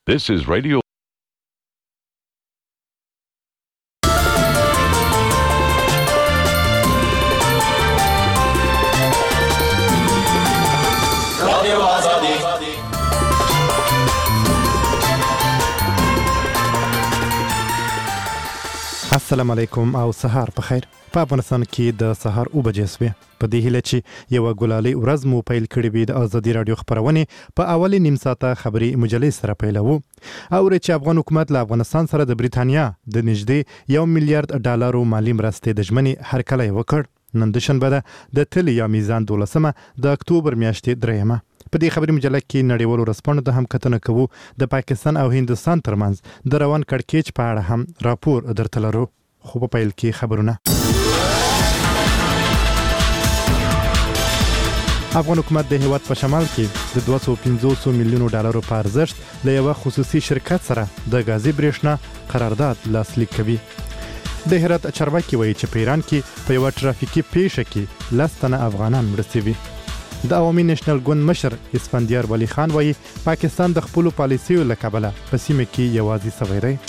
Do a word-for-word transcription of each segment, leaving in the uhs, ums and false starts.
This is Radio. السلام علیکم او سهار په خیر. په افغانستان کې د سهار او بجې سوې په دې هیله چې یو ګلالي ورځ مو پیل کړې وي د ازادي رادیو خبرونه په اولي نیم ساعته خبري مجلې سره پیلوو. او چې افغان حکومت له افغانستان سره د بریتانیا د نږدې یو میلیارډ ډالرو مالی مرستې د ژمنې هرکلی وکړ. نن د شنبه ده د تل یا میزان دولسمه د اکتوبر میاشتې دریمه. په دې خبري مجله کې نړیوالو رسپانو ته هم کتنه کوو. د پاکستان او هندستان ترمنځ د روان کړکېچ په اړه هم راپور درته لرو. خو په پیل کې خبرونه. افغان حکومت د هیواد په شمال کې د دوه سوه پنځوس میلیونو ډالرو په ارزښت له یو خصوصي شرکت سره د غازي برېښنا قرارداد لاسلیک کوي. د هرات چارواکي وایي چې په ایران کې په یو ټرافیکي پیښه کې لس تنه افغانان مړه شوي. د عوامي نېشنل ګوند مشر اسفندیار ولی خان وایي پاکستان د خپلو پالیسیو له کبله په سیمه کې یوازې سوی دی.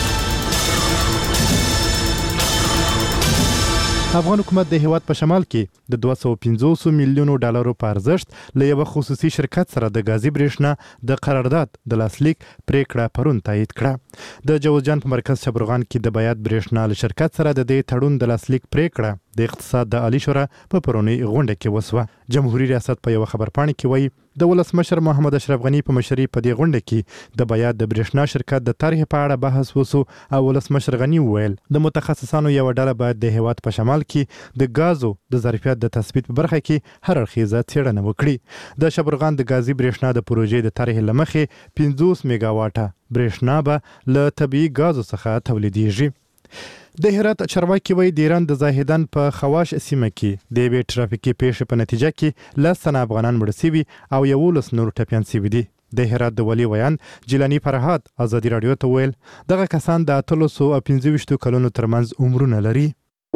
افغان حکومت د هیواد په شمال کې د دوه سوه پنځوس میلیونو ډالرو په ارزښت له یو خصوصي شرکت سره د غازي برېښنا د قرارداد د لاسلیک پریکړه پرون تایید کړه. د جوزجان په مرکز شبرغان کې د بیات برېښنا له شرکت سره د دې تړون د لاسلیک پریکړه د اقتصاد د عالی شورا په پرونی غونډه کې وسوه. جمهوریت ریاست په یو خبرپاڼه کې وایي د ولسمشر محمد اشرف غنی په مشرۍ په دې غونډه کې د بیات د برېښنا شرکت د طرحې په اړه بحث وسو او ولسمشر غنی وویل د متخصصانو یو ډله باید د هیواد په شمال کې د غازو د ظرفیت د تثبیت په برخه کې هر اړخیزه څېړنه وکړي. د شبرغان د غازي برېښنا د پروژې د طرحې له مخې پنځوس میگا واټه برېښنا به له طبیعي غازو څخه تولیدیږي. د هرات چارواکي وایي د ایران د زاهدان په خواش سیمه کې د یوې ټرافیکي پیښې په نتیجه کې لس تنه افغانان مړه شوي او یولس نور ټپیان شوي دي. د هرات د ولي ویان جیلاني فرهاد ازادي راډیو ته ویل دغه کسان د اتلسو او پنځه ویشتو کلونو ترمنځ عمرونه لري.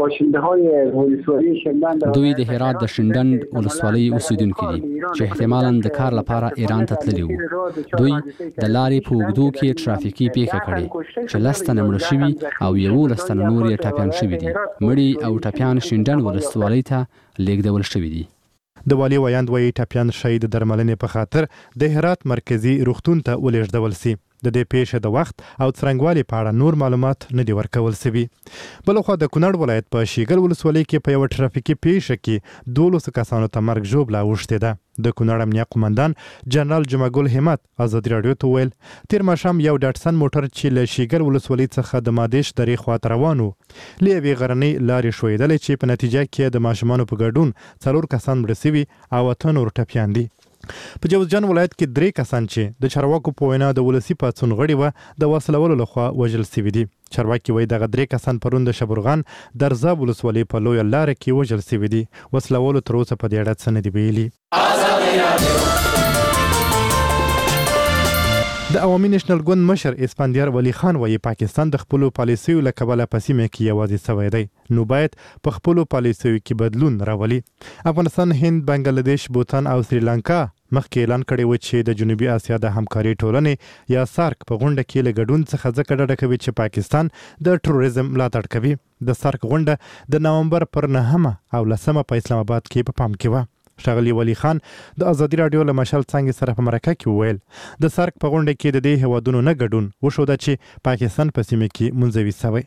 دوی د هرات د شینډنډ ولسوالۍ اوسیدونکي دي چې احتمالاً د کار لپاره ایران ته تللي وو. دوی د لارې په اوږدو کې ټرافیکي پیښه کړې چې لس تنه مړه شوي او یولس تنه نور یې ټپیان شوي دي. مړي او ټپیان شینډنډ ولسوالۍ ته لیږدول شوي دي. د والي ویاند وایي ټپیان شاید د درملنې په خاطر د هرات مرکزی روغتون ته ولېږدول سي. د دې پیښې د وخت او څرنګوالي په اړه نور معلومات نه دي ورکول شوي. بلخوا د کونړ ولایت په شیګل ولسوالۍ کې په یو ټرافیکي پیښه کې دولسو کسانو ته مرګ ژوبله اوښتې ده. د کونړ امنیه قومندان جنرال جمعګل همت ازادي راډیو ته ویل تیر ماښام یو ډاټسن موټر چې له شیګل ولسوالۍ څخه د مادېش درې خواته روان و له یوې غرنۍ لارې ښویېدلی چې په نتیجه کې د ماشومانو په ګډون څلور کسان مړه شوي او اته نور ټپیان دي. په جوزجان ولایت کې درې کسان چې د چارواکو په وینا د ولسي پاڅون غړي وه د وسلولو لخوا وژل شوي دي. چارواکي وایي دغه درې کسان پرون د شبرغان درزاب ولسوالۍ په لویه لاره کې وژل شوي دي. وسلولو تر اوسه په دې اړه څه نه دي ویلي. د عوامي نېشنل ګوند مشر اسفندیار ولی خان وایي پاکستان د خپلو پالیسیو له کبله په سیمه کې یوازې سوی دی نو باید په خپلو پالیسیو کې بدلون راولي. افغانستان، هند، بنګلادیش، بوتان او سریلانکا مخکې اعلان کړی و چې د جنوبي اسیا د همکارۍ ټولنې یا سارک په غونډه کې له ګډون څخه ځکه ډډه کوي چې پاکستان د ټروریزم ملاتړ کوي. د سارک غونډه د نومبر پر نهمه او لسمه په اسلام آباد کې په پام کې وه. ښاغلي ولی خان د ازادي راډیو له مشال څانګې سره په مرکه کې وویل د سارک په غونډه کې د دې هیوادونو نه ګډون وښوده چې پاکستان په سیمه کې منزوي شوی.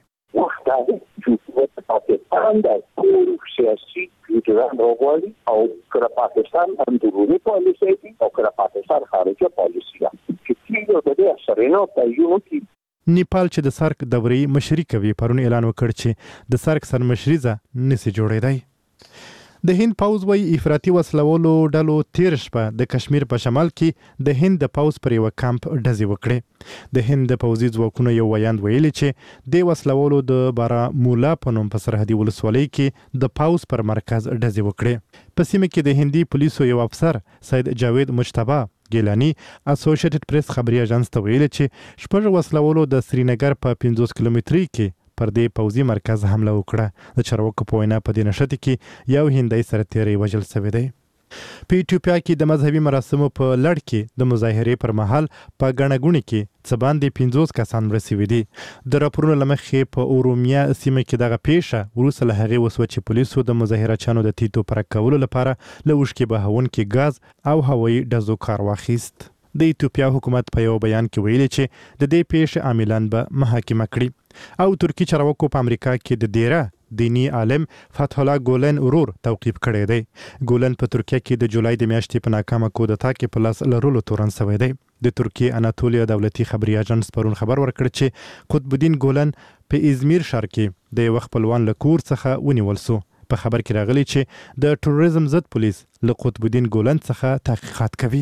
پاکستان د ټول سیاسي لیډران راغواړي او کله پاکستان اندروني پالیسي او کله پاکستان خارجي پالیسي چې کیږي د دې سرینو په یو کې نیپال چې د سارک دوري مشري کوي پرون اعلان وکړ چې د سارک سرمشریزه نسی جوړېدای. د هند پوز وایي افراطي وسلولو ډلو تیر شپه د کشمیر په شمال کې د هند د پوز پر یو کمپ ډزې وکړې. د هند د پوځي ځواکونو یو ویاند ویلي چې د وسلولو د بارامولا په نوم په سرحدي ولسوالۍ کې د پوز پر مرکز ډزې وکړې. په سیمه کې د هندي پولیسو یو افسر سید جاوید مجتبی ګیلانی اسوسییټډ پریس خبري اژانس ته ویلي چې شپږ وسلولو د سرینګر په پنځوس کیلومتري کې پر دې پوځي مرکز حمله وکړه. د چارواکو په وینا په دې نښتې کې یو هندی سرتیری وژل شوی دی. په ایتوپیا کې د مذهبي مراسمو په لړ کې د مظاهرې پر مهال په ګڼه ګوڼه کې څه باندې پنځوس کسان مړه شوي دي. د راپورونو له مخې په اورومیا سیمه کې دغه پیښه وروسته له هغې وسوه چې پولیسو د مظاهرچیانو د تیتو پرک کولو لپاره له اوښکې بهونکي ګاز او هوایي ډزو کار واخیست. د ایتوپیا حکومت په یو بیان کې ویلي چې د دې پیښې عاملان به محاکمه کړي. او ترکی چارواکو په امریکا کې د دیره دینی عالم فتح الله ګولن ورور توقیف کړی دی. ګولن په ترکیه کې د جولای د میاشتې په ناکامه کودتا کې په لاس لرلو تورن شوی دی. د ترکیې اناتولیا دولتي خبري اژانس پرون خبر ورکړ چې قطب الدین ګولن په ازمیر ښار کې د یو خپلوان له کور څخه ونیول شو. په خبر کې راغلی چې د ټروریزم ضد پولیس له قطب الدین ګولن څخه تحقیقات کوي.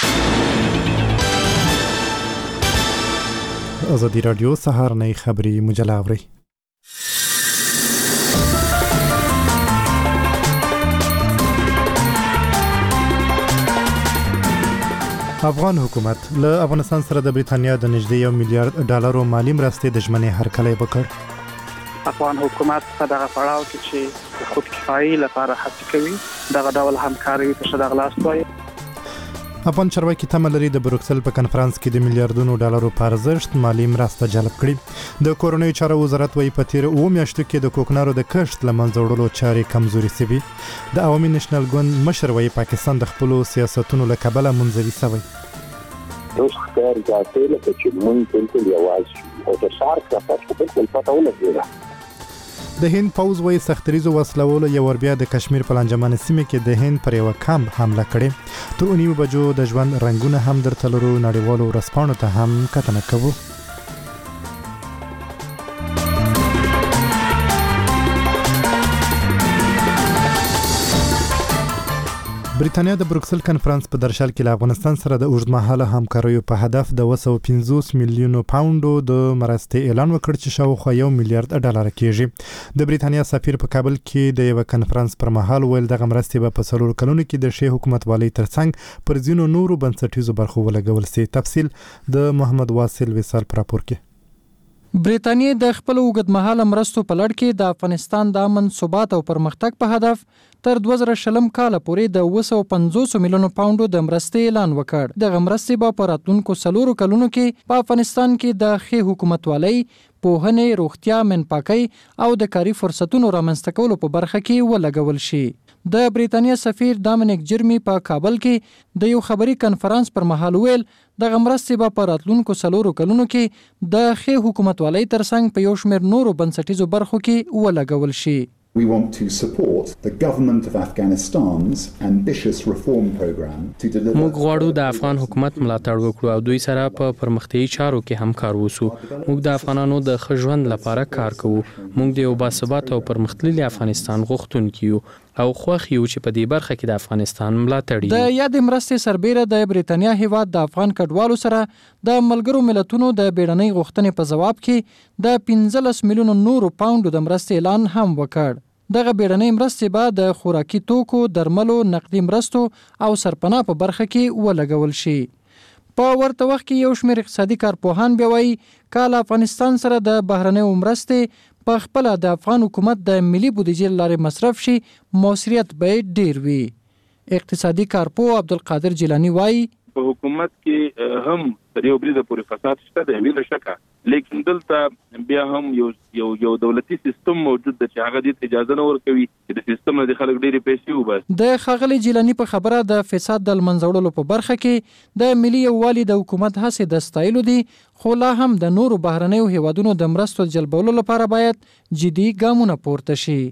ازادي رادیو سهارنۍ خبری مجله اوري. افغان حکومت له افغانستان سره د بریتانیا د نږدې یو میلیارډ ډالرو مالی مرستې د ژمنې هرکلی وکړ. افغان حکومت په دغه پړاو کې چې خودکفایي لپاره هڅه کوي دغه ډول همکاري په شدغ لاس وایي. افغان چارواکي تمه لري د بروکسل په کنفرانس کې د میلیارډونو ډالرو په ارزښت مالی مرسته جلب کړي. د کورنیو چارو وزارت وايي په تیر اوه میاشتو کې د کوکنارو د کښت له منځه وړلو چارې کمزوري شوي. د عوامي نېشنل ګوند مشر وايي پاکستان د خپلو سیاستونو له کبله منزوي شوی. اوس ښکار ځاتې لکه چې مونږ بالکل یوازې او د سارک راپاس په بالکل پته ولګېده. د هند پوز وايي سختریزو وسلولو یو ور بیا د کشمیر په لانجمن سیمه کې د هند پر یو کمپ حمله کړې. تر اونیو بجو د ژوند رنگونه هم درته لرو. نړیوالو ورځپاڼو ته هم کتنه کوو. بریتانیا د بروکسل کنفرانس په درشل کې له افغانستان سره د اوږدمهاله همکاریو په هدف د دوه سوه پنځوس میلیونو پاونډو د مرستې اعلان وکړ چې شاوخوا یو میلیارډ ډالر کېږي. د بریتانیا سفیر په کابل کې د یو کنفرانس پر مهال ویل دغه مرستې به په څلور کلونو کې د ښې حکومتوالۍ ترڅنګ پر ځینو نورو بنسټیزو برخو ولګول شي. تفصیل د محمد واصل وصال پر راپور کې. بریتانیا د خپل اوږدمهاله مرستو په لړ کې د افغانستان د امن ثبات او پرمختګ په هدف تر دوه زره شلم کال پورې د اوه سوه پنځوس میلیونو پاونډو د مرستې اعلان وکړ. دغه مرستې به په راتلونکو څلورو کلونو کې په افغانستان کې د ښې حکومتوالۍ، پوهنې، روغتیا، منپاکۍ او د کاري فرصتونو رامنځته کولو په برخه کې ولګول شي. د بریتانیا سفیر ډامینیک جرمی په کابل کې د یو خبري کنفرانس پر مهال ویل دغه مرستې به په راتلونکو څلورو کلونو کې د ښې حکومتوالۍ ترڅنګ په یو شمېر نورو بنسټیزو برخو کې ولګول شي. We want to support the government of Afghanistan's ambitious reform program to deliver. موږ غواړو د افغان حکومت ملاتړ وکړو او دوی سره په پرمختیايي چارو کې همکار ووسو. موږ د افغانانو د ښه ژوند لپاره کار کوو. موږ د یو باثباته او پرمختللي افغانستان غوښتونکي یو او خوښ یو چې په دې برخه کې د افغانستان ملاتړ کوي. د یاد مرستې سربېره د بریتانیا هیواد د افغان کډوالو سره د ملګرو ملتونو د بیړنۍ غوښتنې په جواب کې د پنځلس میلیونو نورو پاونډو د مرستې اعلان هم وکړ. دغه بیړنۍ مرستې به د خوراکي توکو، درملو، نقدي مرستو او سرپناه په برخه کې ولګول شي. په ورته وخت کې یو شمېر اقتصادي کارپوهان بیا وایي کله افغانستان سره د بهرنیو مرستې په خپله د افغان حکومت د ملي بودیجې له لارې مصرف شي موثریت به ډیر وي. اقتصادي کارپوه عبدالقادر جیلانی وایي په حکومت کې هم تر یو بریده پورې فساد شته د ویل شکه، لیکن دلته بیا هم یو یو یو دولتي سیستم موجود دی چې هغه د اجازه نه ورکوي چې د سیستم نه د خلک ډېری پیسې وباسي. د ښاغلي جیلانی په خبره د فساد د منځه وړلو په برخه کې د ملي یووالي د حکومت هڅې د ستایلو دي، خو لا هم د نورو بهرنیو هیوادونو د مرستو جلبولو لپاره باید جدي ګامونه پورته شي.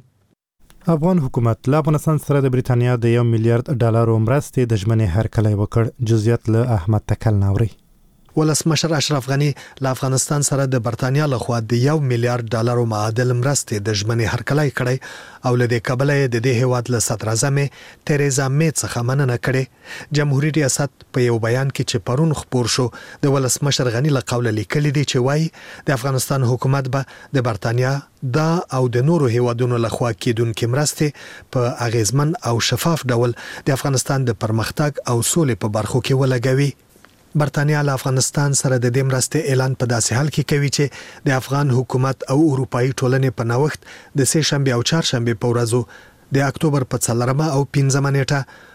افغان حکومت له افغانستان سره د بریتانیا د یو میلیارډ ډالرو مرستې د ژمنې هرکلی وکړ. جزئیات له احمد تکل ناوري. ولسمشر اشرف غنی له افغانستان سره د برتانیا لخوا د یو میلیارډ ډالرو معادل مرستې د ژمنې هرکلی کړی او له دې کبله د دې هیواد له صدر اعظم تریزا می څخه مننه کړې. جمهوریت ریاست په یو بیان کې چې پرون خبر شو د ولسمشر غنی له قوله لیکلي دي چې وایي د افغانستان حکومت به د برتانیا دا او د نورو هیوادونو لخوا کېدونکې مرستې په اغیزمن او شفاف ډول د افغانستان د پرمختګ او سولې په برخو کې ولګوي. برتانیا له افغانستان سره د دې مرستې اعلان په داسې حال کې کوي چې د افغان حکومت او اروپאי ټولنې په نوښت د سه شنبه او چهارشنبه په ورځو د اکتوبر په څلورمه او پنځمه نیټه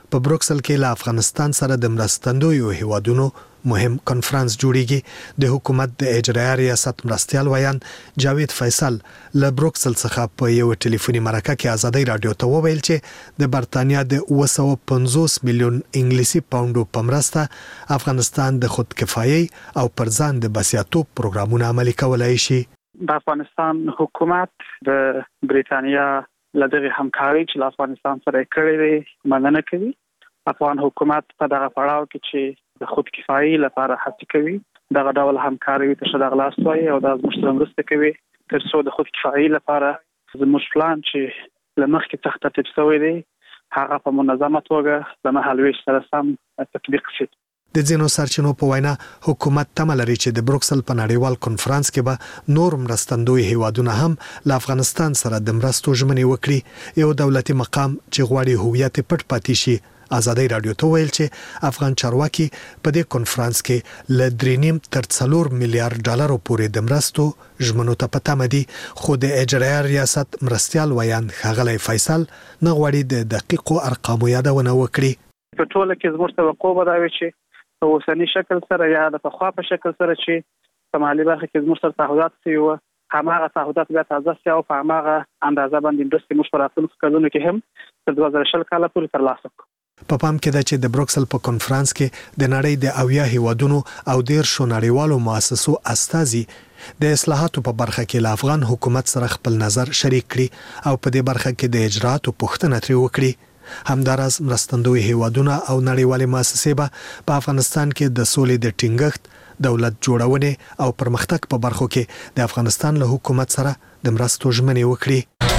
په بروکسل کې له افغانستان سره د مرستندویو هیوادونو مهم کانفرنس جوړیږي. د حکومت د اجرایي ریاست مرستيال ویان جاوید فیصل له بروکسل څخه په یو ټلیفوني مرکه کې ازادي رادیو ته وویل چې د برتانیا د اوه سوه پنځوس میلیون انګلیسي پاونډو په مرسته افغانستان د خودکفایي او پرځان د بسیاتوب پروګرامونه عملي کولای شي. د افغانستان حکومت د بریتانیا لدغه همکاري چې له افغانستان سره کړې ده مننه کوي. افغان حکومت په دغه پړاو کې چې د خودکفایي لپاره هڅه کوي دغه ډول همکاري ته شته غلاس وایي او د زموږ مرسته کوي تر څو د خودکفایي لپاره زموږ پلان چې لمخکې څخه ترتیب شوی دی هغه په منظمه توګه د مهالويش سره سم تطبیق شي. د ځینو سرچینو په وینا حکومت تمه لري چې د بروکسل په نړیوال کانفرنس کې به نور مرستندوی هیوادونه هم له افغانستان سره د مرستو ژمنې وکړي. یو دولتي مقام چې غواړي هویت پټ پاتې شي ازادي رادیو ته ویل چې افغان چارواکي په دې کانفرنس کې له درې نیم تر څلور میلیارډ ډالرو پورې د مرستو ژمنو ته پته مدي. خو د اجرایي ریاست مرستيال ویان ښاغلی فیصل نه غواړي د دقیقو ارقامو یادونه وکړي. په ټوله کې زموږ توقع به دا وي چې په اوسنی شکل سره یا د پخوا په شکل سره چې په مالي برخه کې زموږ سره تعهدات شوي وو هماغه تعهدات بیا تازه شي او په هماغه اندازه باندې مرستې موږ په راتلونکو کلونو کې هم تر دوه زره شل کاله پورې ترلاسه کړو. په پام کې ده چې د بروکسل په کانفرنس کې د نړۍ د اویا هیوادونو او دیرشو نړیوالو مؤسسو استازي د اصلاحاتو په برخه کې له افغان حکومت سره خپل نظر شریک کړي او په دې برخه کې د اجرااتو پوښتنه ترې وکړي. همداراز مرستندوی هیوادونه او نړیوالې مؤسسې به په افغانستان کې د سولې د ټینګښت دولت جوړونې او پرمختګ په برخو کې د افغانستان له حکومت سره د مرستو ژمنې وکړي.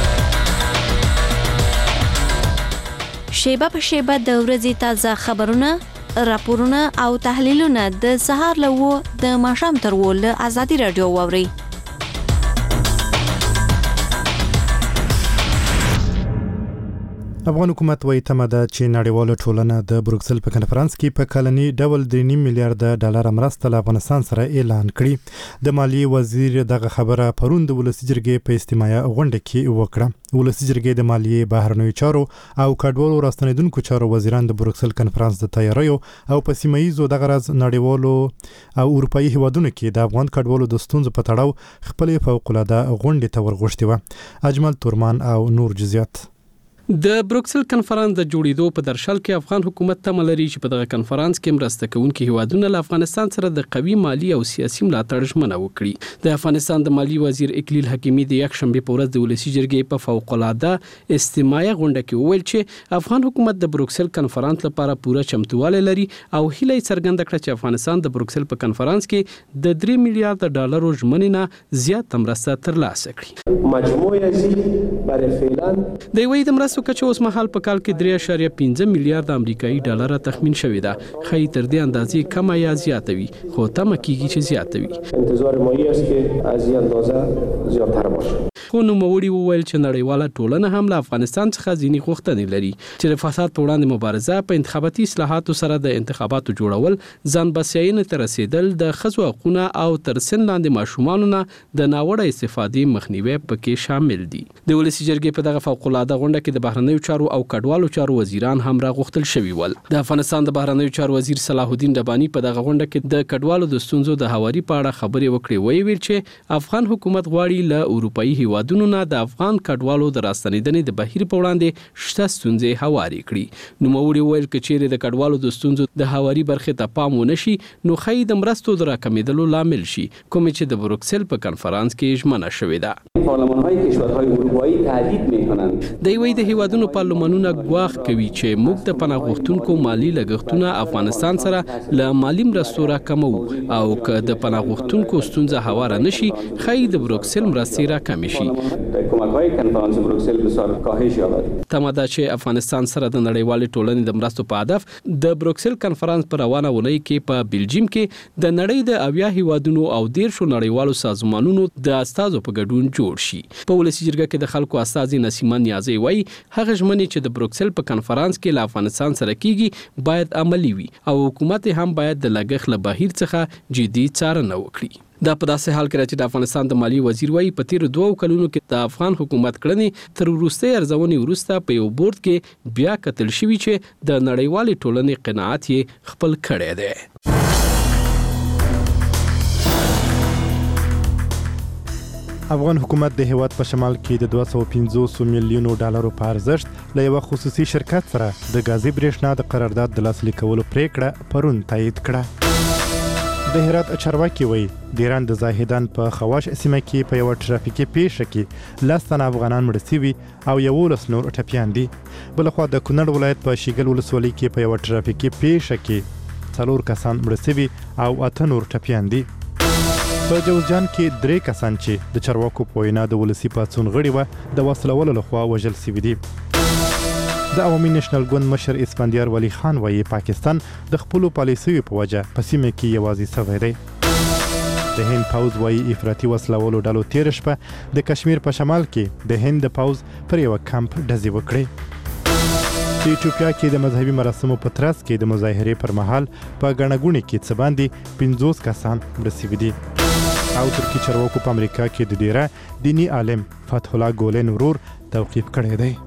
شیبه په شیبه د ورځې تازه خبرونه، راپورونه او تحلیلونه د سهار له و د ماښام تر و له ازادي رادیو واوري. افغان حکومت وايي تمه ده چې نړیواله ټولنه د بروکسل په کانفرنس کې په کلني ډول درې نیم میلیارډ ډالر مرسته له افغانستان سره اعلان کړي. د مالیې وزیر دغه خبره پرون د ولسي جرګې په اجتماعي غونډه کې وکړه. ولسي جرګې د مالیې، بهرنیو چارو او کډوالو راستنیدونکو چارو وزیران د بروکسل کانفرنس د تیاریو او په سیمه ییزو دغه راز نړیوالو او اروپایي هیوادونو کې د افغان کډوالو د ستونزو په تړاو خپلې فوق‌العاده غونډې ته ورغوښتي وه. اجمل تورمان او نور جزئیات. د بروکسل کانفرنس د جوړېدو په درشل کې افغان حکومت تمه لري چې په دغه کانفرنس کې مرسته کوونکي هیوادونه له افغانستان سره د قوي مالی او سیاسي ملاتړ ژمنه وکړي. د افغانستان د مالی وزیر اکلیل حکیمي د یکشنبه په ورځ د ولسي جرګې په فوق‌العاده اجتماعي غونډه کې وویل چې افغان حکومت د بروکسل کانفرنس لپاره پوره چمتووالی لري او هیله څرګنده کړه چې افغانستان د بروکسل په کانفرنس کې د درې میلیارډ ډالرو ژمنې نه زیات مرسته ترلاسه کړي. مجموعه برای فعلا د وی د مرستو کچه اوس مهال په کال کې درې اعشاریه پنځه میلیارډ امریکایي ډالر تخمین شوې ده. خې تر دې اندازې کم یا زیاته وي خو تمه کیږي چې زیاته وي. انتظار مایه است که از این اندازه زیات‌تر باشه. خو نوموړي وویل چې نړیواله ټولنه هم له افغانستان څخه ځینې غوښتنې لري چې د فساد په وړاندې مبارزه، په انتخاباتي اصلاحاتو سره د انتخاباتو جوړول، ځان بسیاینې ته رسیدل، د ښځو حقونه او تر سن لاندې ماشومانو نه د ناوړه استفادې مخنیوی پکې شامل دي. د ولسي جرګې په دغه فوق‌العاده غونډه کې د بهرنیو چارو او کډوالو چارو وزیران هم راغوښتل شوي ول. د افغانستان د بهرنیو چارو وزیر صلاح الدین رباني په دغه غونډه کې د کډوالو د ستونزو د هواري په اړه خبرې وکړې. ویل چې افغان حکومت غواړي له اروپایي هیوادونو نه د افغان کډوالو د راستنیدنې د بهیر په وړاندې شته ستونزې هواري کړي. نوموړي ویل چې چیرې د کډوالو د ستونزو د هواري برخې ته پام ونشي نو ښایي د مرستو د راکمېدلو لامل شي، کوم چې د بروکسل په کانفرنس کې ژمنه شوې ده. پارلمان‌های کشورهای اروپایی تهدید می‌کنند. د وی د هیوادونو پارلمانونه ګواښ کوي چې موږ د پناه غوښتونکو مالی لګښتونه افغانستان سره له مالی مرستو راکمو او که د پناه غوښتونکو ستونزه هواره نشي ښایي د بروکسل مرستې راکمې شي. کمک‌های کنفرانس بروکسل بسیار کاهش یابد. تمه ده چې افغانستان سره د نړیوالې ټولنې د مرستو په هدف د بروکسل کانفرنس په روانه اونۍ کې په بلجیم کې د نړۍ د اویا هیوادونو او دیرشو نړیوالو سازمانونو د استازو په ګډون جوړ شي. په ولسي جرګه کې د خلکو استازي نسیمه نیازی وایي هغه ژمنې چې د بروکسل په کانفرنس کې له افغانستان سره کیږي باید عملی وي او حکومت هم باید د لګښت له بهیر څخه جدي څارنه وکړي. دا په داسې حال کې چې د افغانستان د مالی وزیر وايي په تیر دوه کلونو کې د افغان حکومت کړنې تر وروستۍ ارزونې وروسته په یو بورډ کې بیا کتل شوي چې د نړیوالې ټولنې قناعت یې خپل کړی دی. افغان حکومت د هیواد په شمال کې د دوه سوه پنځوس میلیونو ډالرو په ارزښت له یو خصوصي شرکت سره د غازي برېښنا د قرارداد د لاسلیک کولو پریکړه پرون تایید کړه. د هرات چارواکي وایي د ایران د زاهدان په خواش سیمه کې په یو ټرافیکي پیښه کې لس تنه افغانان مړه شوي او یولس نور ټپیان دي. بلخوا د کونړ ولایت په شیګل ولسوالۍ کې په یو ټرافیکي پیښه کې څلور کسان مړه شوي او اته نور ټپیان دي. په جوزجان کې درې کسان چې د چارواکو په وینا د ولسي پاڅون غړي وه د وسلوالو لخوا وژل شوي دي. د عوامي نېشنل ګوند مشر اسفندیار ولی خان وایي پاکستان د خپلو پالیسیو په وجه په سیمه کې یوازې شوی دی. د هند پوځ وایي افراطي وسلوالو ډلو تېره شپه د کشمیر په شمال کې د هند د پوځ پر یوه کمپ ډزې وکړې. په ایتوپیا کې د مذهبي مراسمو په ترڅ کې د مظاهرې پر مهال په ګڼه ګوڼې کې څه باندې پنځوس کسان مړه شوي دي. او ترکي چارواکو په امریکا کې د ډیره دیني عالم فتح الله ګولن ورور توقیف کړی دی.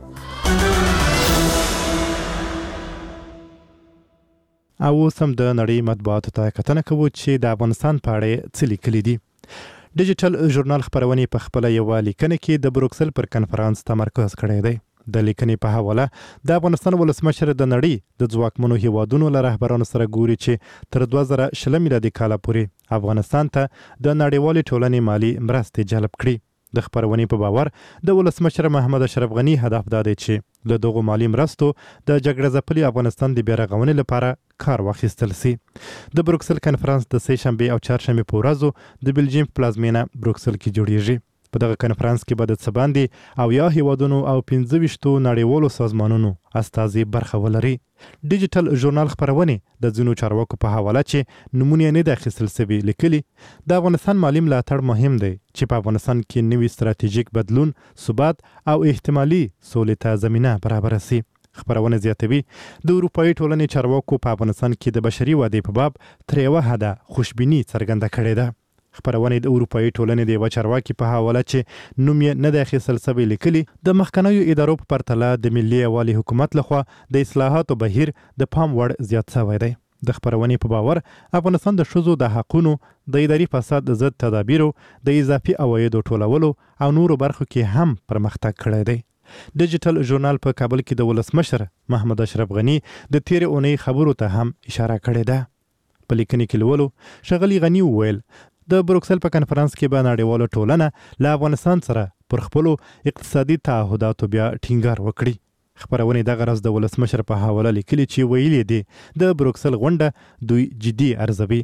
او اوس هم د نړۍ مطبوعاتو ته کتنه کوو چې د افغانستان په اړه څه لیکلي دي. ډیجیټل ژورنال خپرونې په خپله یوه لیکنه کې د بروکسل پر کنفرانس تمرکز کړی دی. د لیکنې په حواله د افغانستان ولسمشر د نړۍ د ځواکمنو هیوادونو له رهبرانو سره ګوري چې تر دوه زره شل میلادي کاله پورې افغانستان ته د نړیوالې ټولنې مالي مرستې جلب کړي. د خپرونې په باور د ولسمشر محمد اشرف غني هدف دا دی چې له دغو مالي مرستو د جګړه ځپلي افغانستان د بیا رغونې لپاره کار واخیستل سي. د بروکسل کنفرانس د سه شنبې او چهارشنبې په ورځو د بلجیم پلازمینه بروکسل کې جوړیږي. په دغه کنفرانس کې به د څه باندې او یا هیوادونو او پنځه ویشتو نړیوالو سازمانونو استازي برخه ولري. ډیجیټل ژورنال خپرونې د ځینو چارواکو په حواله چې نومونه نه د اخیستل سوي لیکلي د افغانستان مالي ملاتړ مهم دی چې په افغانستان کې نوي ستراتیژیک بدلون، ثبات او احتمالي سولې ته زمینه برابره سي. خپرونه زیاتوي د اروپایي ټولنې چارواکو په افغانستان کې د بشري ودې په باب تر یوه حده خوشبیني څرګنده کړې ده. خپرونې د اروپایي ټولنې د یوه چارواکي په حواله چې نوم یې نه دی اخیستل سوی لیکلي د مخکنیو ادارو په پرتله د ملي یووالي حکومت لخوا د اصلاحاتو بهیر د پام وړ زیات شوی دی. د خپرونې په باور افغانستان د ښځو د حقونو، د اداري فساد ضد تدابیرو، د اضافي عوایدو ټولولو او نورو برخو کې هم پرمختګ کړی دی. ډیجیټل ژورنال په کابل کې د ولسمشر محمد اشرف غني د تیرې اونۍ خبرو ته هم اشاره کړې ده. په لیکنې کې لولو ښاغلي غني وویل د بروکسل په کنفرانس کې به نړیواله ټولنه له افغانستان سره پر خپلو اقتصادي تعهداتو بیا ټینګار وکړي. خپرونې دغه ورځ د ولسمشر په حواله لیکلي چې ویلي دي د بروکسل غونډه دوی جدي ارزوي.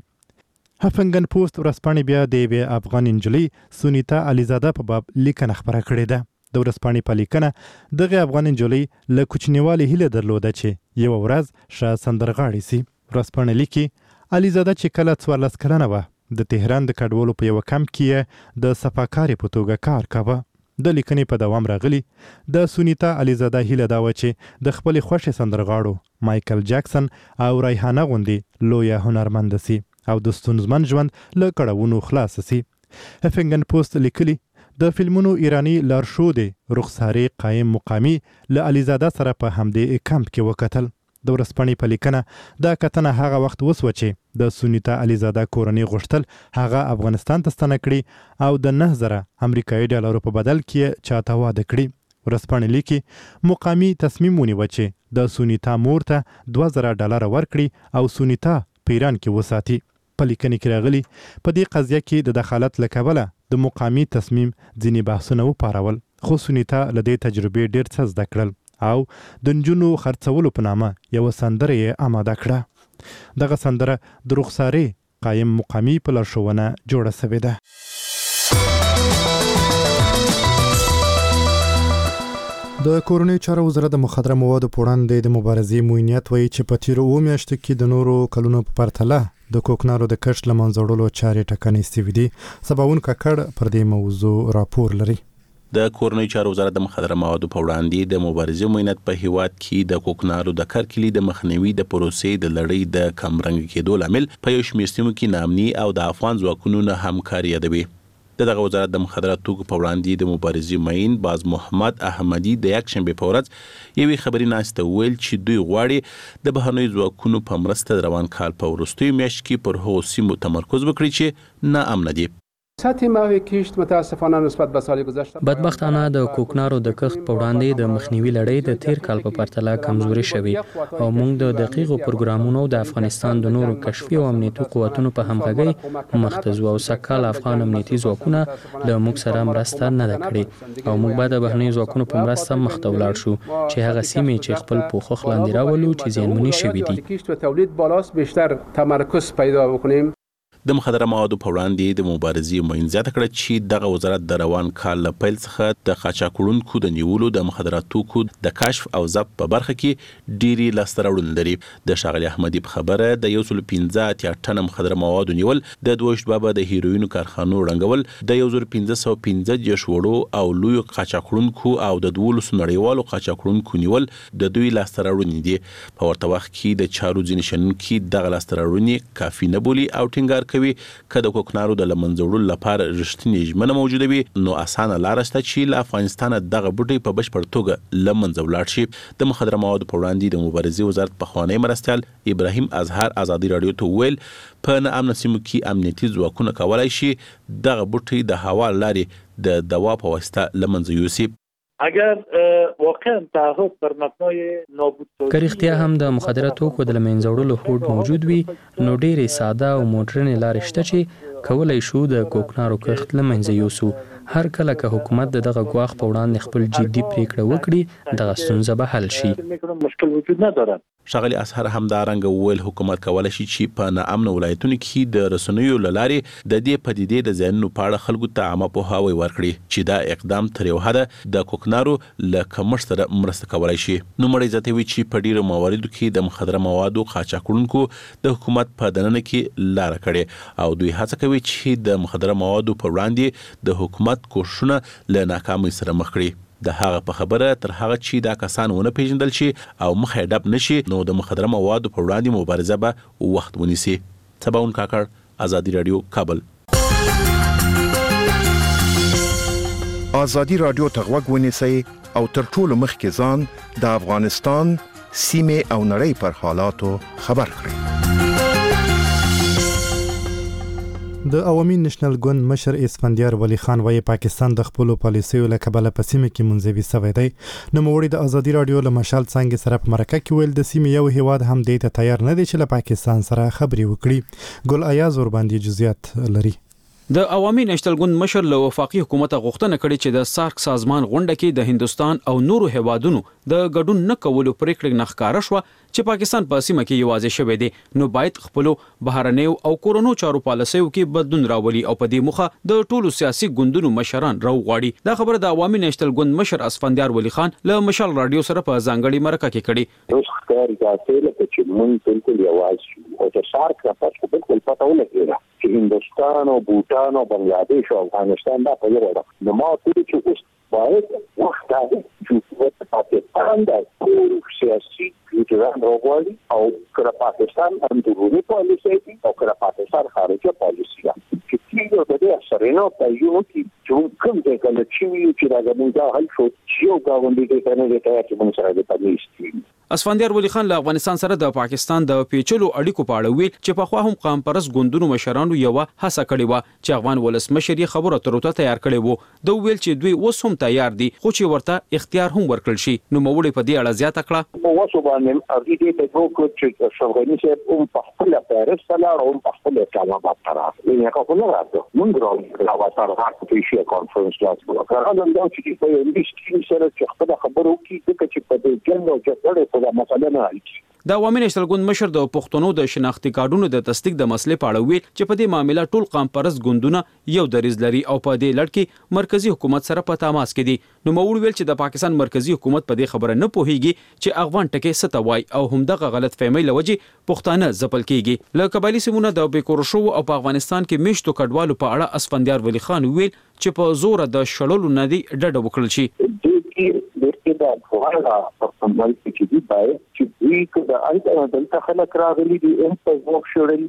هفنګن پوسټ ورځپاڼې بیا د یوې افغان نجلۍ سونیتا علیزاده په باب لیکنه خپره کړې ده. د ورځپاڼې په لیکنه دغه افغان نجلۍ له کوچنیوالي هیله درلوده چې یوه ورځ ښه سندرغاړې سي. ورځپاڼه لیکي علیزاده چې کله څوارلس کلنه وه د تهران د کډوالو په یوه کمپ کې د صفاکارې په توګه کار کاوه. د لیکنې په دوام راغلی د سونیتا علیزاده هیله دا وه چې د خپلې خوښې سندرغاړو مایکل جکسن او ریحانه غوندې لویه هنرمنده سي او د ستونزمن ژوند له کړاوونو خلاص سي. هفنګن پوسټ لیکلي د فلمونو ایرانی لارښودې رخسارې قایم مقامي له علیزاده سره په همدې کمپ کې وکتل. د ورځپاڼې په لیکنه دا کتنه هغه وخت وسوه چې د سونیتا علیزاده کورنۍ غوښتل هغه افغانستان ته ستنه کړي او د نه زره امریکایي ډالرو په بدل کې چاته واده کړي. ورځپاڼې لیکي مقامي تصمیم ونیوه چې د سونیتا مور ته دوه زره ډالره ورکړي او سونیتا په ایران کې وساتي. په لیکنې کې راغلي په دې قضیه کې د دخالت له کبله د مقامي تصمیم ځینې بحثونه وپارول، خو سونیتا له دې تجربې ډېر څه زده کړل او د نجونو خرڅولو په نامه یوه سندره یې آماده کړه. دغه سندره د رخسارې قایم مقامي په لارښوونه جوړه شوې ده. د کورنۍ چارو وزارت د مخدره موادو په وړاندې د مبارزې موینیت وایي چې په تیرو اوو میاشتو کې د نورو کلونو په پرتله د کوکنارو د کښت له منځه وړلو چارې ټکنۍ شوې دي. سباوون ککړ پر دې موضوع راپور لري. د کورنۍ چارو وزارت د مخدره موادو په وړاندې د مبارزې مینت په هیواد کې د کوکنارو د کرکلي د مخنیوي د پروسې د لړۍ د کمرنګ کېدو لامل په یو شمېر سیمو کې ناامني او د افغان ځواکونو نه همکاري یادوي. دغه وزارت د مخدره توکو په وړاندې د مبارزې مین باز محمد احمدي د یک شنبه په ورځ یوې خبري ناسته ویل چې دوی غواړي د بهرنیو ځواکونو په مرسته روان کال په وروستیو میاشتو کې پر هغو سیمو تمرکز وکړي چې ناامنه دي. سطح محوی کشت متاسفانه نسبت به سال گذشته بدبختانه د کوکنارو د کښت په وړاندې د مخنیوي لړۍ د تیر کال په پرتله کمزوري شوې او موږ د دقیقو پروګرامونو د افغانستان د نورو کشفي او امنیتي قوتونو په همغږۍ مخته ځو او سکهال افغان امنیتي ځواکونه له موږ سره مرسته نه ده کړې او موږ به د بهرنیو ځواکونو په مرسته مخته ولاړ شو چې هغه سیمې چې خپل پوښښ لاندې راولو چې زیانمنې شوې دي کشت و تولید بالاست بیشتر تمرکز پیدا بکنیم. د مخدره موادو په وړاندې د مبارزې مین زیاته کړه چې دغه وزارت د روان کال له پیل څخه د قاچاقونکو د نیولو د مخدره توکو د کشف او ضبط په برخه کې ډيري لاسته راوړنې لري. د ښاغلي احمدي په خبره د یو سل پنځه اتیا ټنه مخدره موادو نیول، د دوه بابه د هیروینو کارخانو رنګول، د یو زر پنځه سوه پنځه دېرش وړو او لویو قاچاقونکو او د دولسو نړیوالو قاچاقونکو نیول د دوی لاسته راوړنې دي. په ورته وخت کې د چارو ځینې شنونکي دغه لاسته راوړنې کافي نه بولي او ټینګار کوي که د کوکنارو د لمنځه وړلو لپاره رښتینې ژمنه موجوده وي نو اسانه لاره شته چې له افغانستانه دغه بوټی په بشپړ توګه له منځه ولاړ شي. د مخدره موادو په وړاندې د مبارزې وزارت پخوانی مرستیال ابراهیم اظهر ازادي رادیو ته ویل په ناامنه سیمو کې امنیتي ځواکونه کولی شي دغه بوټی د هوا لارې د دوا په واسطه له منځه یوسي. اگر واقعا تعهد بر مبنای نابودسازی که رښتیا هم د مخدره توکو د لمنځه وړلو هوډ موجود وي نو ډېرې ساده او موډرنې لارې شته چې کولی شو د کوکنارو کښت له منځه یوسو. هر کله که حکومت د دغه ګواښ په وړاندې خپل جدي پریکړه وکړي دغه ستونزه به حل شي. مشکل وجود نداره. ښاغلي اظهر همدارنګه وویل حکومت کولی شي چې په ناامنه ولایتونو کې د رسنیو له لارې د دې پدیدې د زیانونو په اړه خلکو ته عامه پوهاوی ورکړي چې دا اقدام تر یو حده د کوکنارو له کمښت سره مرسته کولی شي. نوموړی زیاتوي چې په ډیرو مواردو کې د مخدره موادو قاچاقونکو د حکومت په دننه کې لاره کړې او دوی هڅه کوي چې د مخدره موادو په وړاندې د حکومت کوښښونه له ناکامۍ سره مخ کړي. د هغه په خبره تر هغه چې دا کسان ونه پیژندل شي او مخه ډب نشي نو د مخدره موادو په وړاندې مبارزه به وخت ونیسي. تباون کاکړ، آزادی رادیو، کابل. آزادی رادیو ته غوږ ونیسئ او تر ټولو مخکې ځان د افغانستان سیمې او نړۍ پر حالاتو خبر کړئ. د عوامي نېشنل ګوند مشر اسفندیار ولی خان وايي پاکستان د خپل پالیسیو له کبله په سیمه کې منځوي شوی دی. نو موړي د ازادي رادیو له مشال څنګه سره په مرکه کې ویل د سیمه یو هیواد هم دی ته تیار نه دی چې له پاکستان سره خبري وکړي. ګل ایاز ور باندې جزئیات لري. د عوامي نېشنل ګوند مشر له وفاقي حکومت غوښتنه کړې چې د سارک سازمان غونډه کې د هندستان او نورو هیوادونو د ګډون نه کولو پریکړه نخکاره شو چې پاکستان په سیمه کې یوازې شوی دی نو باید خپل بهرنیو او کورونو چارو پالیسیو کې بدلون راولي او په دې مخه د ټولو سیاسي ګوندونو مشران راوغواړي. دا خبره د عوامي نېشنل ګوند مشر اسفندیار ولی خان له مشال رادیو سره په ځانګړي مرکه کې کړي. اوس ښکاري چې موږ بالکل یوازې شو او د سارک راپاسو بالکل پته ولګېده چې هندستان او بوتان او بنگلاديش او افغانستان دا په یو ډول نو ما ته چې اوس باید وخت دی چې پاکستان د ټول سیاسي لیډران راوغواړي او کله پاکستان اندروني پالیسي او کله پاکستان خارجي پالیسي چې کیږي د دې سرینو په یو کې چې کوم ځای کله چې چې دا موږ حل شو چې یو گاونډي دې کنه دې ته چې موږ سره د پالیسي. اسفندیار ولی خان له افغانستان سره د پاکستان د پیچلو اړیکو په اړه ویل چې په خوا هم قام پرس ګوندونو مشرانو یو هڅه کړې و چې افغان ولسمشر یې خبرو اترو تیار کړي وو. د ویل چې دوی اوس هم تیار دي خو چې ورته اختیار هم ورکړل شي. نو موړي په دې اړه زیاته کړه نو واسو باندې ارګي دې ته وکړ چې شوغني چې هم په خپل پیرس سره او په خپل اسلام آباد طرف نه کا کومه راځو موږ راو لا واتار هارت پیشي کانفرنس لاس وکړه نو دا چې په دې سټیم سره چې خپل خبرو کې چې په دې جنګ او جګړې په مسله نه اړیږي. د عوامي نېشنل ګوند مشر د پښتنو د شناختی کارډونو د تصدیق د مسلې په اړه ویل چې په دې معاملې ټول قام پرست ګوندونه یو دریز لري او په دې لړ کې مرکزی حکومت سره په تماس کې دي. نو موړ ویل چې د پاکستان مرکزی حکومت په دې خبره نه پوهیږي چې افغان ټکی ستوي او همدغه غلط فهمي لوجي پښتانه ځپل کیږي. له قبایلی سیمونو د بیکور شو او په افغانستان کې میشتو کډوالو په اړه اسفندیار ولی خان ویل چې په زور د شړلو نه دی ډډه وکړل شي. دا فوالا په عمل کې دي باید چې دوی کله اړتیا دلته خلک راغلي دي هم په زور شړل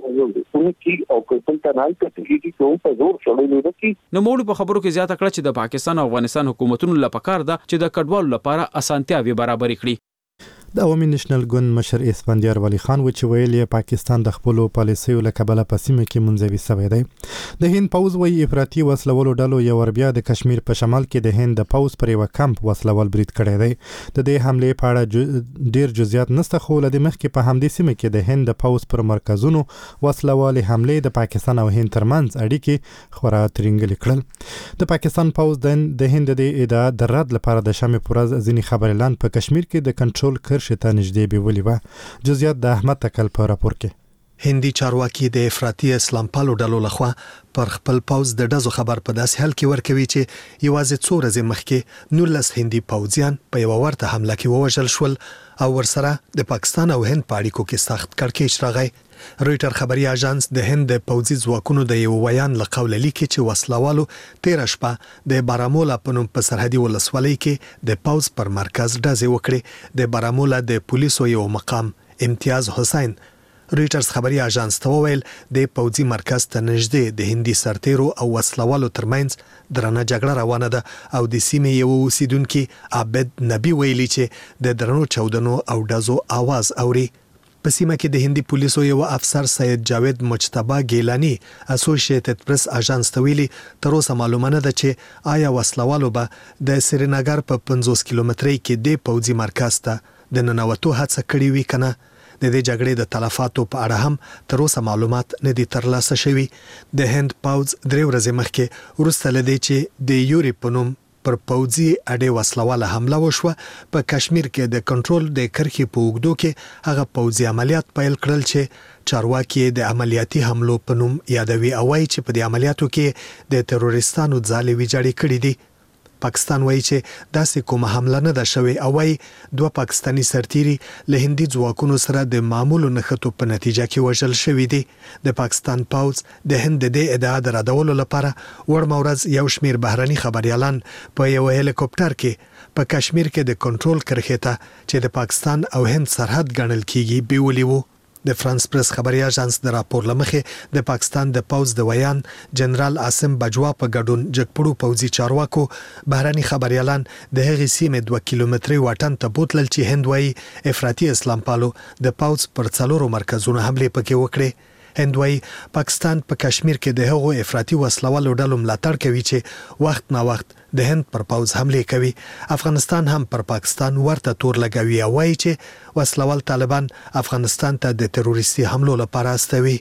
کوي او کله ته نه کوي چې په زور شړل دي. نو موږ په خبرو کې زیاته کړه چې د پاکستان او افغانستان حکومتونو لپاره کار ده چې د کډوالو لپاره اسانتیاوي برابر کړي. د عوامي نېشنل ګوند مشر اسفندیار ولی خان و چې ویل یې پاکستان د خپل پالیسیو له کبله په سیمه کې منځوي شوی دی. د هند پوز وی افراطي وسلولو ډلو یو ور بیا د کشمیر په شمال کې د هند د پوز پر یو کمپ وسلول برید کړی دی. د دې حمله په اړه ډیر جزئیات نشته، خو له دې مخکې په همدې سیمه کې د هند د پوز پر مرکزونو وسلوالې حمله د پاکستان او هند ترمنځ اړیکې خورا ترنګلې کړل. د پاکستان پوز د هند د ادعا د رد لپاره د شمې پورز ځینې خبري اعلان په کشمیر کې د کنټرول کرښې ته نږدې بیولې وه. جزئیات د احمد تکل په راپور کې. هندي چارواکي د افراطي اسلام پالو ډلو لخوا پر خپل پوز د ډزو خبر په داسې حال کې ورکوي چې یوازې څو ورځې مخکې نولس هندي پوځیان په یو ورته حمله کې ووژل شول او ورسره د پاکستان او هند په اړیکو کې سخت کړکېچ راغی. رويټر خبري اژانس د هند د پوځي ځواکونو د یو ویان لقول لیکي چې وسلوالو تیر شپه د بارامولا په نوم په سرحدي ولسوالۍ کې د پوز پر مرکز ډزې وکړې. د بارامولا د پولیسو یو مقام امتیاز حسین رويټرز خبري اژانس ته وویل د پوځي مرکز ته نږدې د هندي سرتیرو او وسلوالو ترمنځ درنه جګړه روانه ده او د سیمې یو اوسیدونکو عابد نبی ویلي چې د درنو چودنو او ډزو आवाज اوري. په سیمه کې د هندي پولیسو یو افسر سید جاوید مجتبی ګیلانی اسوسییټډ پریس اژانس ته ویلي تر اوسه معلومه نه ده چې آیا وسلوالو به د سرینګر په پنځوس کیلومترۍ کې د پوځي مرکز ته د ننوتو هڅه کړې وي کنه. د دې جګړې د تلفاتو په اړه هم تر اوسه معلومات نه دي ترلاسه شوي. د هند پوز درې ورځې مخکې وروسته لدی چې د یوري په نوم پر پوځي اډې وسلواله حمله وشوه په کشمیر کې د کنټرول د کرښې په اوږدو کې هغه پوځي عملیات پیل کړل چې چارواکي د عملیاتي حملو په نوم یادوي او وايي چې په دې عملیاتو کې د تروریستانو ځالې ویجاړې کړې دي. پاکستان وایي چې داسې کومه حمله نه ده شوې او وايي دوه پاکستانی سرتیري له هندي ځواکونو سره د معمولو نښتو په نتیجه کې وژل شوي دي. د پاکستان پوز د هند د ادعا د ردولو لپاره وړمه ورځ یو شمیر بهرني خبريالان په یو هلیکوپټر کې په کشمیر کې د کنټرول کرښې ته چې د پاکستان او هند سرحد ګڼل کیږي بیولي وو. د فرانس پریس خبري اژانس د راپور لمخې د پاکستان د پوز د ویان جنرال عاصم بجوا په ګډون جګپړو پوځي چارواکو بهرني خبريالان د هغې سیمې دوه کیلومتري واټن ته بوتلل چې هند وايي افراطي اسلام پالو د پوز پر څلورو مرکزونو حمله پکې وکړي. هند وايي پاکستان په کشمیر کې د هغو افراطي وسلوالو ډلو ملاتړ کوي چې وخت نا وخت د هند پر پوز حمله کوي. افغانستان هم پر پاکستان ورته تور لګوي او وايي چې وسلوال طالبان افغانستان ته د تروریستي حملو لپاره استوي.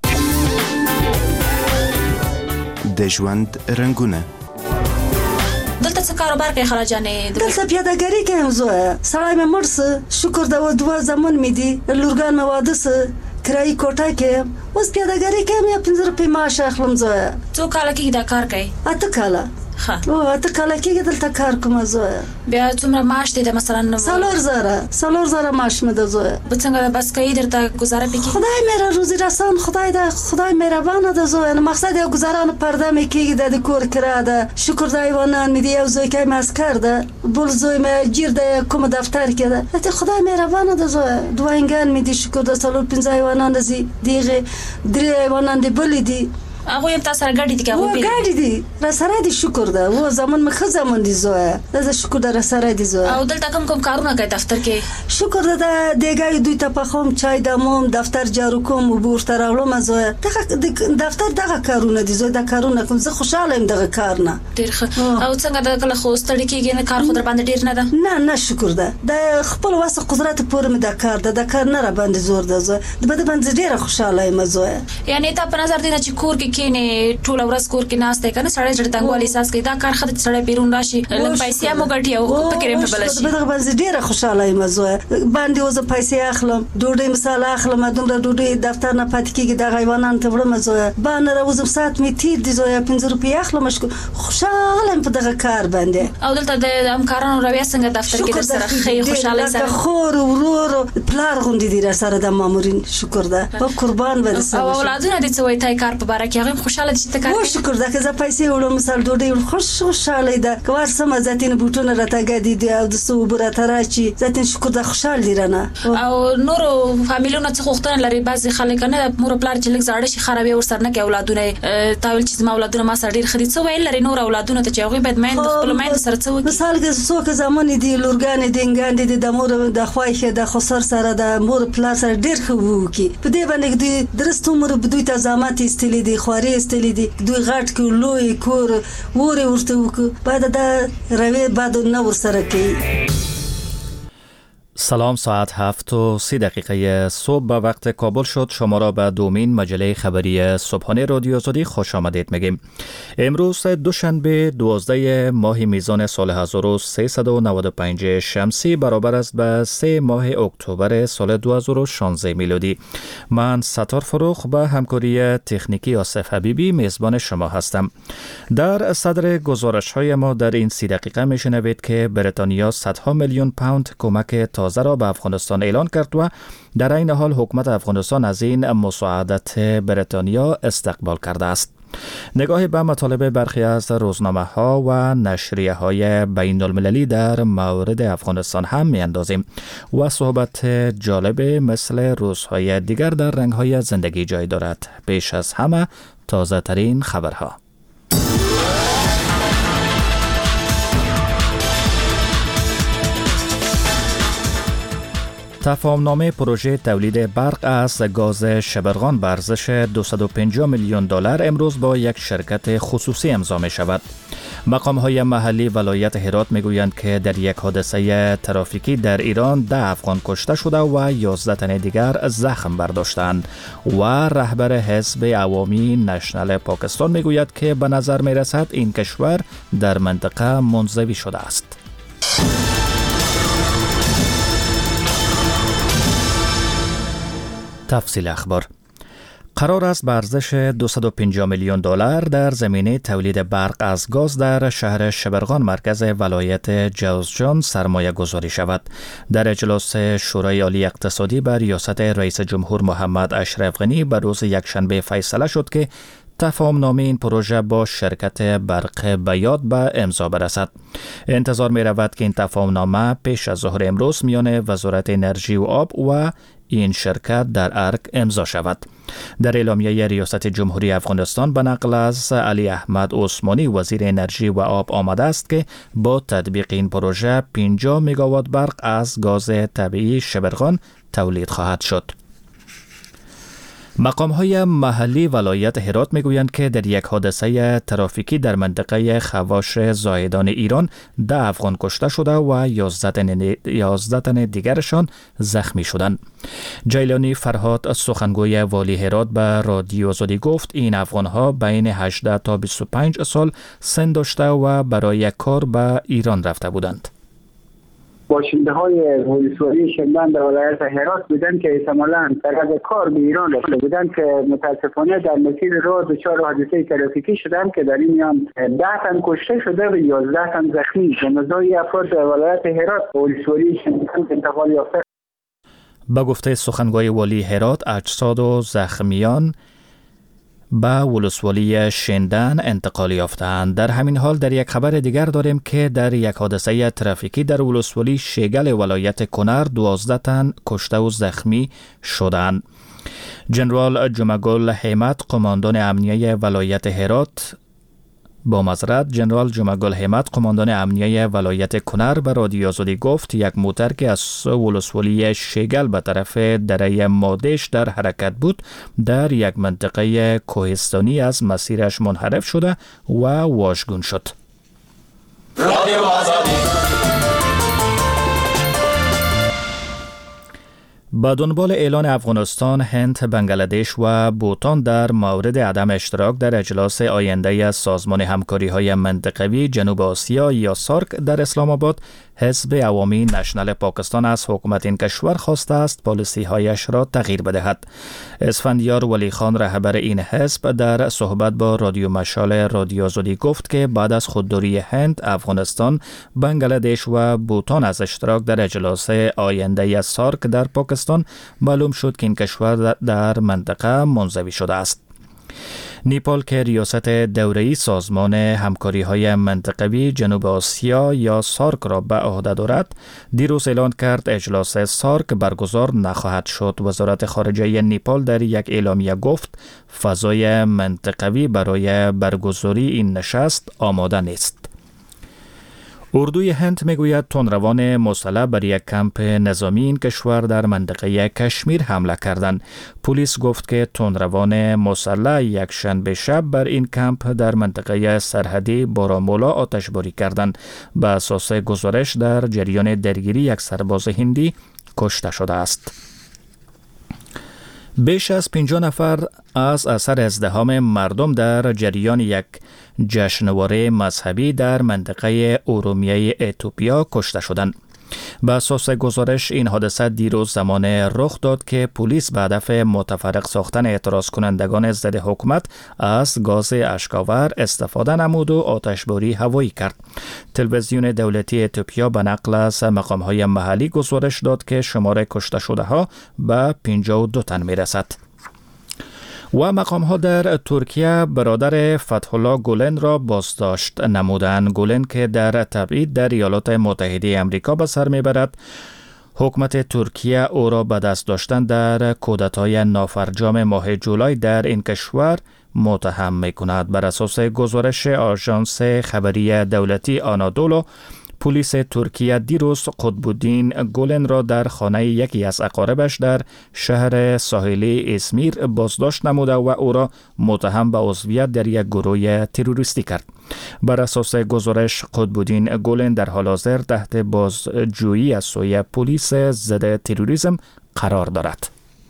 د ژوند رنگونه دلته څه کاروبار کوي خلاجانې؟ دلته پیادهګري کوم زوی. سړی مې مړ سه شکر دا و دوه زمون مې دي لورګان مې واده سه کرایي کوټه کې اوس پیادهګري کوم یا پنځه روپۍ معاش اخلم زوی. څو کاله کېږي دا کار کوي؟ اته کاله. ښه او اته کاله کېږي دلته کار کوم زوی. بیا څومره معاش دی د مثلا څلور زره څلور زره معاش مې ده زوی. به څنګه بس کوي درته ګزاره پکې؟ خدای مې روزي رسان خدای ده خدای مهربانه ده زوی. مقصد یو ګزارانه پرده مې کېږي د کور کرا ده شکر د ایوانان مې دی یو زوی کې مسکر ده بل زوی مې جیر د کوم دفتر کې ده. ته خدای مهربانه ده زوی. دوینګان مې دی شکر د څلور پنځه ایوانان دي دیغه درې ایوانان دی بل دي هغه هم تاسو سره ګاډي دي که هغه پیل ګاډي دي را سره دي شکر ده و زمون مخه زمون دي زویا د شکر ده را سره دي زویا. او دلته کوم کوم کارونه کوي دفتر کې؟ شکر ده د دیګای دوی ته په خوم چای دموم دفتر جارو کوم او بورته راولم زویا. دغه دفتر دغه کارونه دي زویا د کارونه کوم زه خوشاله یم دغه کار نه. ډیر ښه. او څنګه د کله خو ستړي کېږي نه کار خو در باندې ډیر نه ده؟ نه نه شکر ده د خپل واسه قدرت پورې مې د کار ده د کار نه را باندې زور ده زویا. د بده باندې ډیره خوشاله یم زویا. یعنی ته په نظر دي چې کور کې کینې ټول ورځ کور کې ناشته کنه سړی چې تنګوالي احساس کوي دا کار خدای سړی بیرون راشي لږ پیسې مو ګټي او فکر یې په بل شي. دغه باندې ډیره خوشاله یم زویا. باندې اوس پیسې اخلم ډوډۍ مثال اخلم دومره ډوډۍ دفتر نه پاتې کیږي د غیوانان ته وړم زویا. باندې راوزم سات می تیر دي زویا پنځه روپۍ اخلم خوشاله یم په دغه کار باندې. او دلته د همکارانو رویه څنګه دفتر کې در سره خې خوشاله سره خور ورور پلار غوندي دي را سره د مامورین شکر ده او قربان به او اولادونه دې څه وای تای کار په باره کې هغه خوشاله دي چې کار کوي شکر ده که زه پیسې وړم مثال ډوډۍ خوش خوشاله ده که ورسم زتین بوټونه راته دي او د سو برته راشي زتین شکر ده خوشاله دي رانه او نورو فامیلونو څخه وختونه لري بعضي خلک نه مور پلار چې لږ زاړه شي خرابې ور سره نه کوي اولادونه تاول چې ما اولادونه ما سره ډیر خرید څو ویل لري نور اولادونه ته چې هغه باید مین د خپل مین سره څو مثال که څوک زمون دي لورګان دي ګاند دي د مور د خوایخه د خسر سره د مور پلار سره ډیر خو وکي په دې باندې دوی درست عمر بدوی ته زامات استلی دي خواري استلی دي دوی غټ کو لوی کور وره ورته وک بعد د روي بعد نو ور سره کوي. سلام، ساعت هفت و سی دقیقه صبح به وقت کابل شد. شما را به دومین مجله خبری صبحانه رادیو آزادی خوش آمدید میگیم. امروز دوشنبه دوازده ماه میزان سال هزار و سیصد و نود و پنج شمسی برابر است به سه ماه اکتبر سال دو هزار و شانزده میلادی. من ستار فروخ با همکاری تکنیکی آصف حبیبی میزبان شما هستم. در صدر گزارش های ما در این سی دقیقه میشنوید که بریتانیا صدها میلیون پوند کمک تازه را به افغانستان اعلان کرد و در این حال حکومت افغانستان از این مساعدت بریتانیا استقبال کرده است. نگاهی به مطالب برخی از روزنامه ها و نشریه های بین المللی در مورد افغانستان هم می اندازیم و صحبت جالب مثل روزهای دیگر در رنگ های زندگی جای دارد. پیش از همه تازه ترین خبرها. تفاهمنامه پروژه تولید برق از گاز شبرغان به ارزش دویست و پنجاه میلیون دلار امروز با یک شرکت خصوصی امضا می شود. مقام‌های محلی ولایت هرات میگویند که در یک حادثه ترافیکی در ایران ده افغان کشته شده و یازده تن دیگر زخم برداشتند و رهبر حزب عوامی نشنال پاکستان میگوید که به نظر می رسد این کشور در منطقه منزوی شده است. تفصیل اخبار. قرار است به ارزش دویست و پنجاه میلیون دلار در زمینه تولید برق از گاز در شهر شبرغان مرکز ولایت جوزجان سرمایه گذاری شود. در اجلاس شورای عالی اقتصادی بر ریاست رئیس جمهور محمد اشرف غنی به روز یکشنبه فیصله شد که تفاهم نامه این پروژه با شرکت برق بیاد به امضا برسد. انتظار می رود که این تفاهم نامه پیش از ظهر امروز میان وزارت انرژی و آب و این شرکت در ارگ امضا شود. در اعلامیه ریاست جمهوری افغانستان به نقل از علی احمد عثمانی وزیر انرژی و آب آمده است که با تطبیق این پروژه پنجاه مگاوات برق از گاز طبیعی شبرغان تولید خواهد شد. مقام‌های محلی ولایت هرات میگویند که در یک حادثه ترافیکی در منطقه خواش زاهدان ایران ده افغان کشته شده و یازده تن دیگرشان زخمی شدند. جیلانی فرهاد سخنگوی والی هرات به رادیو آزادی گفت این افغان‌ها بین هجده تا بیست و پنج سال سن داشته و برای کار به ایران رفته بودند. باشنده های ولسوالی شمدان در ولایت هرات بودند که احتمالاً طرز کار به ایران رفته بودند که متاسفانه در مسیر راه دچار حادثه ترافیکی شدند که در این میان ده تن کشته شده و یازده تن زخمی. جنازه‌های افراد در ولایت هرات ولسوالی شمدان انتقال یافته. با گفته سخنگوی والی هرات اجساد و زخمیان به ولسوالی شندن انتقال یافتند. در همین حال در یک خبر دیگر داریم که در یک حادثه ترافیکی در ولسوالی شیگل ولایت کنر دوازده تن کشته و زخمی شدند. جنرال جمعگل حمد قماندان امنیه ولایت هرات با معذرت جنرال جمعگل حمد قماندان امنیه ولایت کنر به رادیو آزادی گفت یک موتر که از ولسوالی شیگل به طرف دره مادش در حرکت بود در یک منطقه کوهستانی از مسیرش منحرف شده و واژگون شد. رادیو آزادی. با دنبال اعلان افغانستان، هند، بنگلادش و بوتان در مورد عدم اشتراک در اجلاس آینده سازمان همکاری‌های منطقوی جنوب آسیا یا سارک در اسلام آباد، حزب عوامی نشنال پاکستان از حکومت این کشور خواسته است پالیسی‌هایش را تغییر بدهد. اسفندیار ولی خان رهبر این حزب در صحبت با رادیو مشال رادیو آزادی گفت که بعد از خودداری هند، افغانستان، بنگلادش و بوتان از اشتراک در اجلاس آینده سارک در پاکستان معلوم شد که این کشور در منطقه منزوی شده است. نیپال که ریاست دوره‌ای سازمان همکاری‌های منطقوی جنوب آسیا یا سارک را به عهده دارد، دیروز اعلان کرد اجلاس سارک برگزار نخواهد شد. وزارت خارجه نیپال در یک اعلامیه گفت فضای منطقوی برای برگزاری این نشست آماده نیست. اردوی هند میگوید تندروان مسلح بر یک کمپ نظامی این کشور در منطقه کشمیر حمله کردند. پلیس گفت که تندروان مسلح یک شنبه شب بر این کمپ در منطقه سرحدی بارامولا آتشباری کردند. به اساس گزارش در جریان درگیری یک سرباز هندی کشته شده است. بیش از پنجاه نفر از اثر ازدحام مردم در جریان یک جشنواره مذهبی در منطقه ارومیه اتیوپیا کشته شدند. به اساس گزارش این حادثه دیروز زمان رخ داد که پلیس به هدف متفرق ساختن اعتراض کنندگان ضد حکومت از گاز اشک‌آور استفاده نمود و آتشباری هوایی کرد. تلویزیون دولتی اتیوپیا به نقل از مقام‌های محلی گزارش داد که شمار کشته شده‌ها به پنجاه و دو تن می‌رسد. و مقام‌ها در ترکیه برادر فتح الله گولن را بازداشت نمودند. گولن که در تبعید در ایالات متحده آمریکا به سر میبرد، حکومت ترکیه او را به دست داشتن در کودتای نافرجام ماه جولای در این کشور متهم می‌کند. بر اساس گزارش آژانس خبری دولتی آنادولو، پلیس ترکیه دیروز قطب‌الدین گولن را در خانه یکی از اقاربش در شهر ساحلی ازمیر بازداشت نموده و او را متهم به عضویت در یک گروه تروریستی کرد. بر اساس گزارش قطب‌الدین گولن در حال حاضر تحت بازجویی از سوی پلیس ضد تروریسم قرار دارد.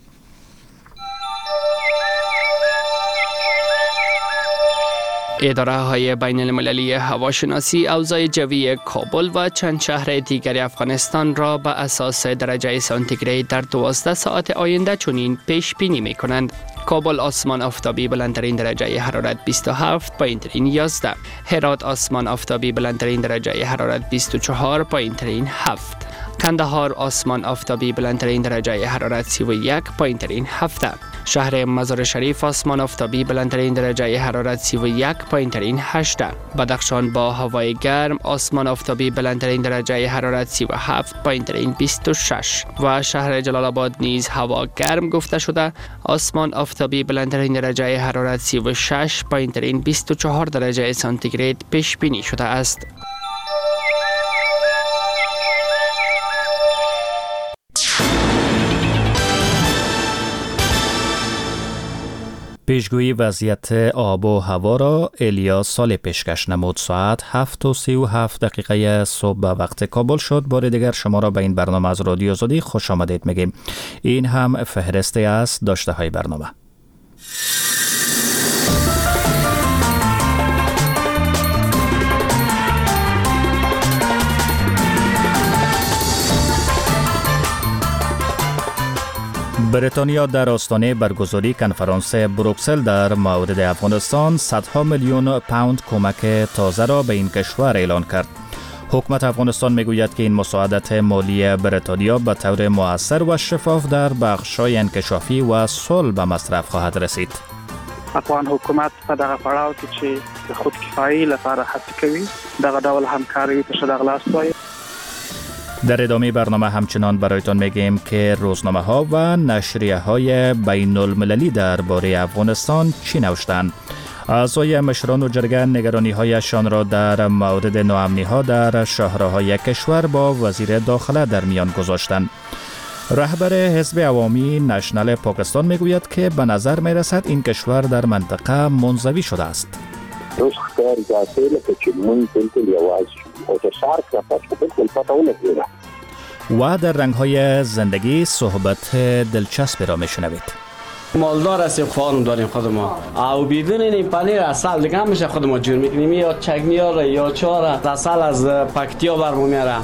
اداره های بین المللی هواشناسی اوضاع جوی کابل و چند شهر دیگر افغانستان را به اساس درجه سانتیگراد در دوازده ساعت آینده چنین پیش بینی می کنند. کابل آسمان آفتابی بلندترین درجه حرارت بیست و هفت، پایین‌ترین یازده. هرات آسمان آفتابی بلندترین درجه حرارت بیست و چهار، پایین‌ترین هفت. کندهار آسمان آفتابی بلندترین درجه حرارت سی و یک، پایین‌ترین هفت. شهر مزار شریف آسمان آفتابی بلندترین درجه حرارت سی و یک، پایین‌ترین هشت. بدخشان با هوای گرم آسمان آفتابی بلندترین درجه حرارت سی و هفت، پایین‌ترین بیست و شش. و شهر جلال آباد نیز هوا گرم گفته شده، آسمان آفتابی بلندترین درجه حرارت سی و شش، پایین‌ترین بیست و چهار درجه سانتیگراد پیش بینی شده است. پیشگویی وضعیت آب و هوا را الیاس سال پیشکش نمود. ساعت هفت و سی و هفت دقیقه صبح به وقت کابل شد. بار دیگر شما را به این برنامه از رادیو آزادی خوش آمدید میگیم. این هم فهرستی از داشته های برنامه. بریتانیا در آستانه برگزاری کنفرانس بروکسل در مورد افغانستان صدها میلیون پوند کمک تازه را به این کشور اعلان کرد. حکومت افغانستان میگوید که این مساعدت مالی بریتانیا به طور مؤثر و شفاف در بخش‌های انکشافی و صلح به مصرف خواهد رسید. افغان حکومت په دغه پړاو کې چې د خودکفایي لپاره هڅه کوي دغه ډول همکاري ته شه دغه لاس وایي. در ادامه برنامه همچنان برایتان میگیم که روزنامه ها و نشریه های بین المللی درباره افغانستان چی نوشتند. اعضای مشران و جرگه نگرانی هایشان را در مورد ناامنی ها در شهرهای کشور با وزیر داخله در میان گذاشتند. رهبر حزب عوامی نشنل پاکستان میگوید که به نظر میرسد این کشور در منطقه منزوی شده است. روز ښکاري داسې لکه چې موږ بالکل یوازې شو او د سارک نه پس بالکل پته ولګېده. و در رنگ‌های زندگی صحبت دلچسبی را میشنوید. مالدار هستیم، فارم داریم خود ما او بدون این پنیر اصل دیگه همیشه خود ما جور میکنیم. یا چگنیار یا چهار اصل از پکتیا برمو میاره.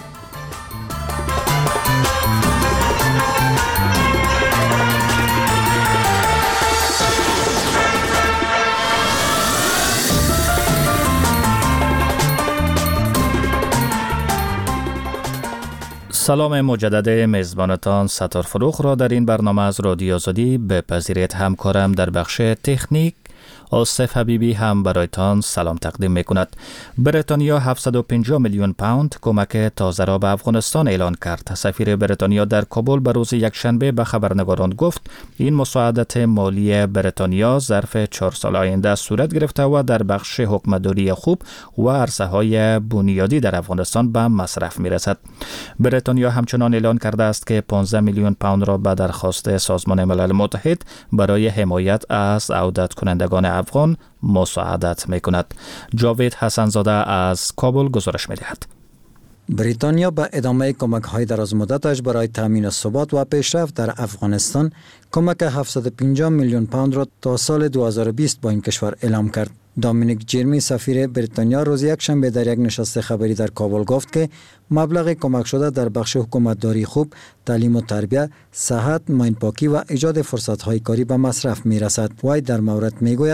سلام مجدد میزبانتان ستار فروخ را در این برنامه از رادیو آزادی بپذیرید. همکارم در بخش تکنیک آصف حبیبی هم برایتان سلام تقدیم میکند. بریتانیا هفتصد و پنجاه میلیون پوند کمک تازه را به افغانستان اعلان کرد. سفیر بریتانیا در کابل به روز یکشنبه به خبرنگاران گفت این مساعدت مالی بریتانیا ظرف چهار سال آینده صورت گرفته و در بخش حکمتداری خوب و عرصه‌های بنیادی در افغانستان به مصرف میرسد. بریتانیا همچنان اعلان کرده است که پانزده میلیون پوند را به درخواست سازمان ملل متحد برای حمایت از عودت کنندگان افغان مساعدت میکند. جاوید حسنزاده از کابل گزارش میدهد. بریتانیا به ادامه کمک‌های درازمدتش برای تامین ثبات و پیشرفت در افغانستان کمک هفتصد و پنجاه میلیون پوند را تا سال دو هزار و بیست با این کشور اعلام کرد. دامینیک جرمی سفیر بریتانیا روز یکشنبه در یک نشست خبری در کابل گفت که مبلغ کمک شده در بخش حکومتداری خوب، تعلیم و تربیت، صحت، ماینپاکی و ایجاد فرصت‌های کاری به مصرف می‌رسد. وی در مورد می‌گوید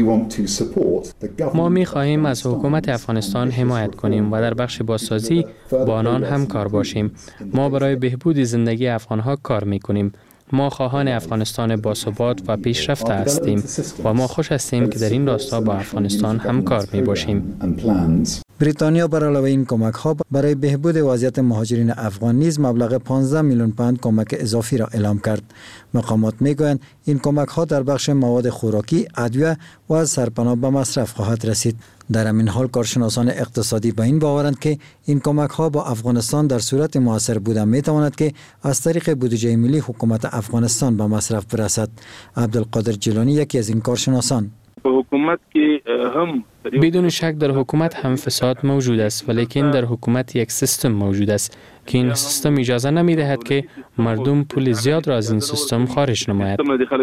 ما می خواهیم از حکومت افغانستان حمایت کنیم و در بخش بازسازی با آنان همکار باشیم. ما برای بهبود زندگی افغانها کار می کنیم. ما خواهان افغانستان باثبات و پیشرفته هستیم و ما خوش هستیم که در این راستا با افغانستان همکار می باشیم. بریتانیا بر علاوه این کمک ها برای بهبود وضعیت مهاجرین افغان نیز مبلغ پانزده میلیون پوند کمک اضافی را اعلام کرد. مقامات میگویند این کمک ها در بخش مواد خوراکی، ادویه و از سرپناه به مصرف خواهد رسید. در همین حال کارشناسان اقتصادی به این باورند که این کمک ها با افغانستان در صورت موثر بودن می تواند که از طریق بودجه ملی حکومت افغانستان به مصرف برسد. عبدالقادر جیلانی یکی از این کارشناسان: حکومت که هم بدون شک در حکومت هم فساد موجود است، ولیکن در حکومت یک سیستم موجود است که این سیستم اجازه نمی دهد که مردم پول زیاد را از این سیستم خارج نماید.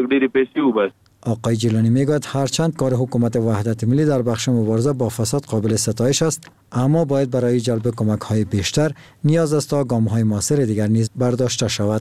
آقای جیلانی میگوید هرچند کار حکومت وحدت ملی در بخش مبارزه با فساد قابل ستایش است، اما باید برای جلب کمک های بیشتر نیاز است تا گام های موثر دیگر نیز برداشته شود.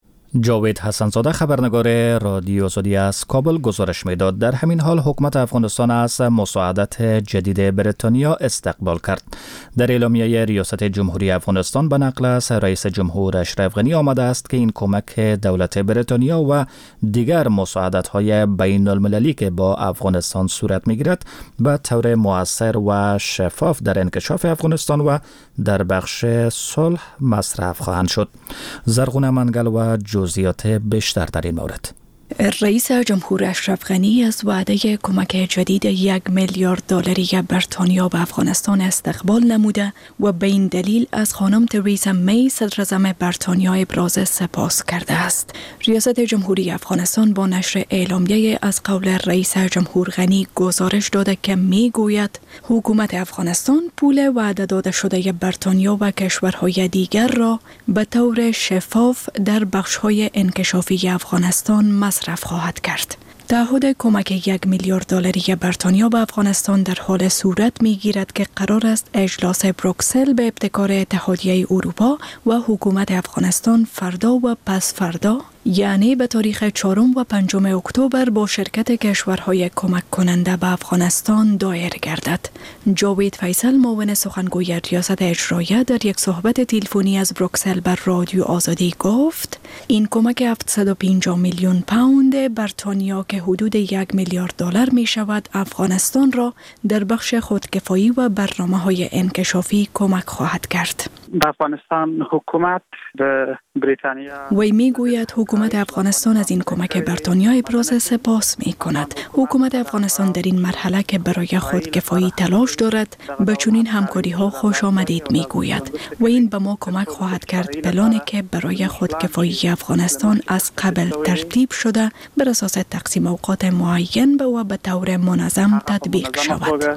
جاوید حسنزاده خبرنگار رادیو آزادی از کابل گزارش میداد. در همین حال حکومت افغانستان از مساعدت جدید بریتانیا استقبال کرد. در اعلامیه ریاست جمهوری افغانستان به نقل از رئیس جمهور اشرف غنی آمده است که این کمک دولت بریتانیا و دیگر مساعدت‌های بین المللی که با افغانستان صورت میگیرد به طور مؤثر و شفاف در انکشاف افغانستان و در بخش صلح مصرف خواهند شد. زرغونه منگل و جزئیات بیشتر در این مورد. رئیس جمهور اشرف غنی از وعده کمک جدید یک میلیارد دلاری بریتانیا به افغانستان استقبال نموده و به این دلیل از خانم تریزا می صدراعظم بریتانیا ابراز سپاس کرده است. ریاست جمهوری افغانستان با نشر اعلامیه از قول رئیس جمهور غنی گزارش داده که می گوید حکومت افغانستان پول وعده داده شده بریتانیا و کشورهای دیگر را به طور شفاف در بخش‌های انکشافی افغانستان مصرف خواهد کرد. تعهد کمک یک میلیارد دلاری بریتانیا به افغانستان در حال صورت می‌گیرد که قرار است اجلاس بروکسل به ابتکار اتحادیه اروپا و حکومت افغانستان فردا و پس فردا، یعنی به تاریخ چهارم و پنجم اکتبر با شرکت کشورهای کمک کننده به افغانستان دایر گردد. جاوید فیصل معاون سخنگوی ریاست اجراییه در یک صحبت تلفنی از بروکسل بر رادیو آزادی گفت این کمک هفتصد و پنجاه میلیون پوند بریتانیا که حدود یک میلیارد دلار می شود افغانستان را در بخش خودکفایی و برنامه‌های انکشافی کمک خواهد کرد. در افغانستان حکومت به بریتانیا وی می گوید حکومت افغانستان از این کمک بریتانیا ابراز سپاس می کند. حکومت افغانستان در این مرحله که برای خودکفایی تلاش دارد به چنین همکاری ها خوش آمدید می گوید و این به ما کمک خواهد کرد پلانی که برای خودکفایی افغانستان از قبل ترتیب شده بر اساس تقسیم اوقات معین به و به طور منظم تطبیق شود.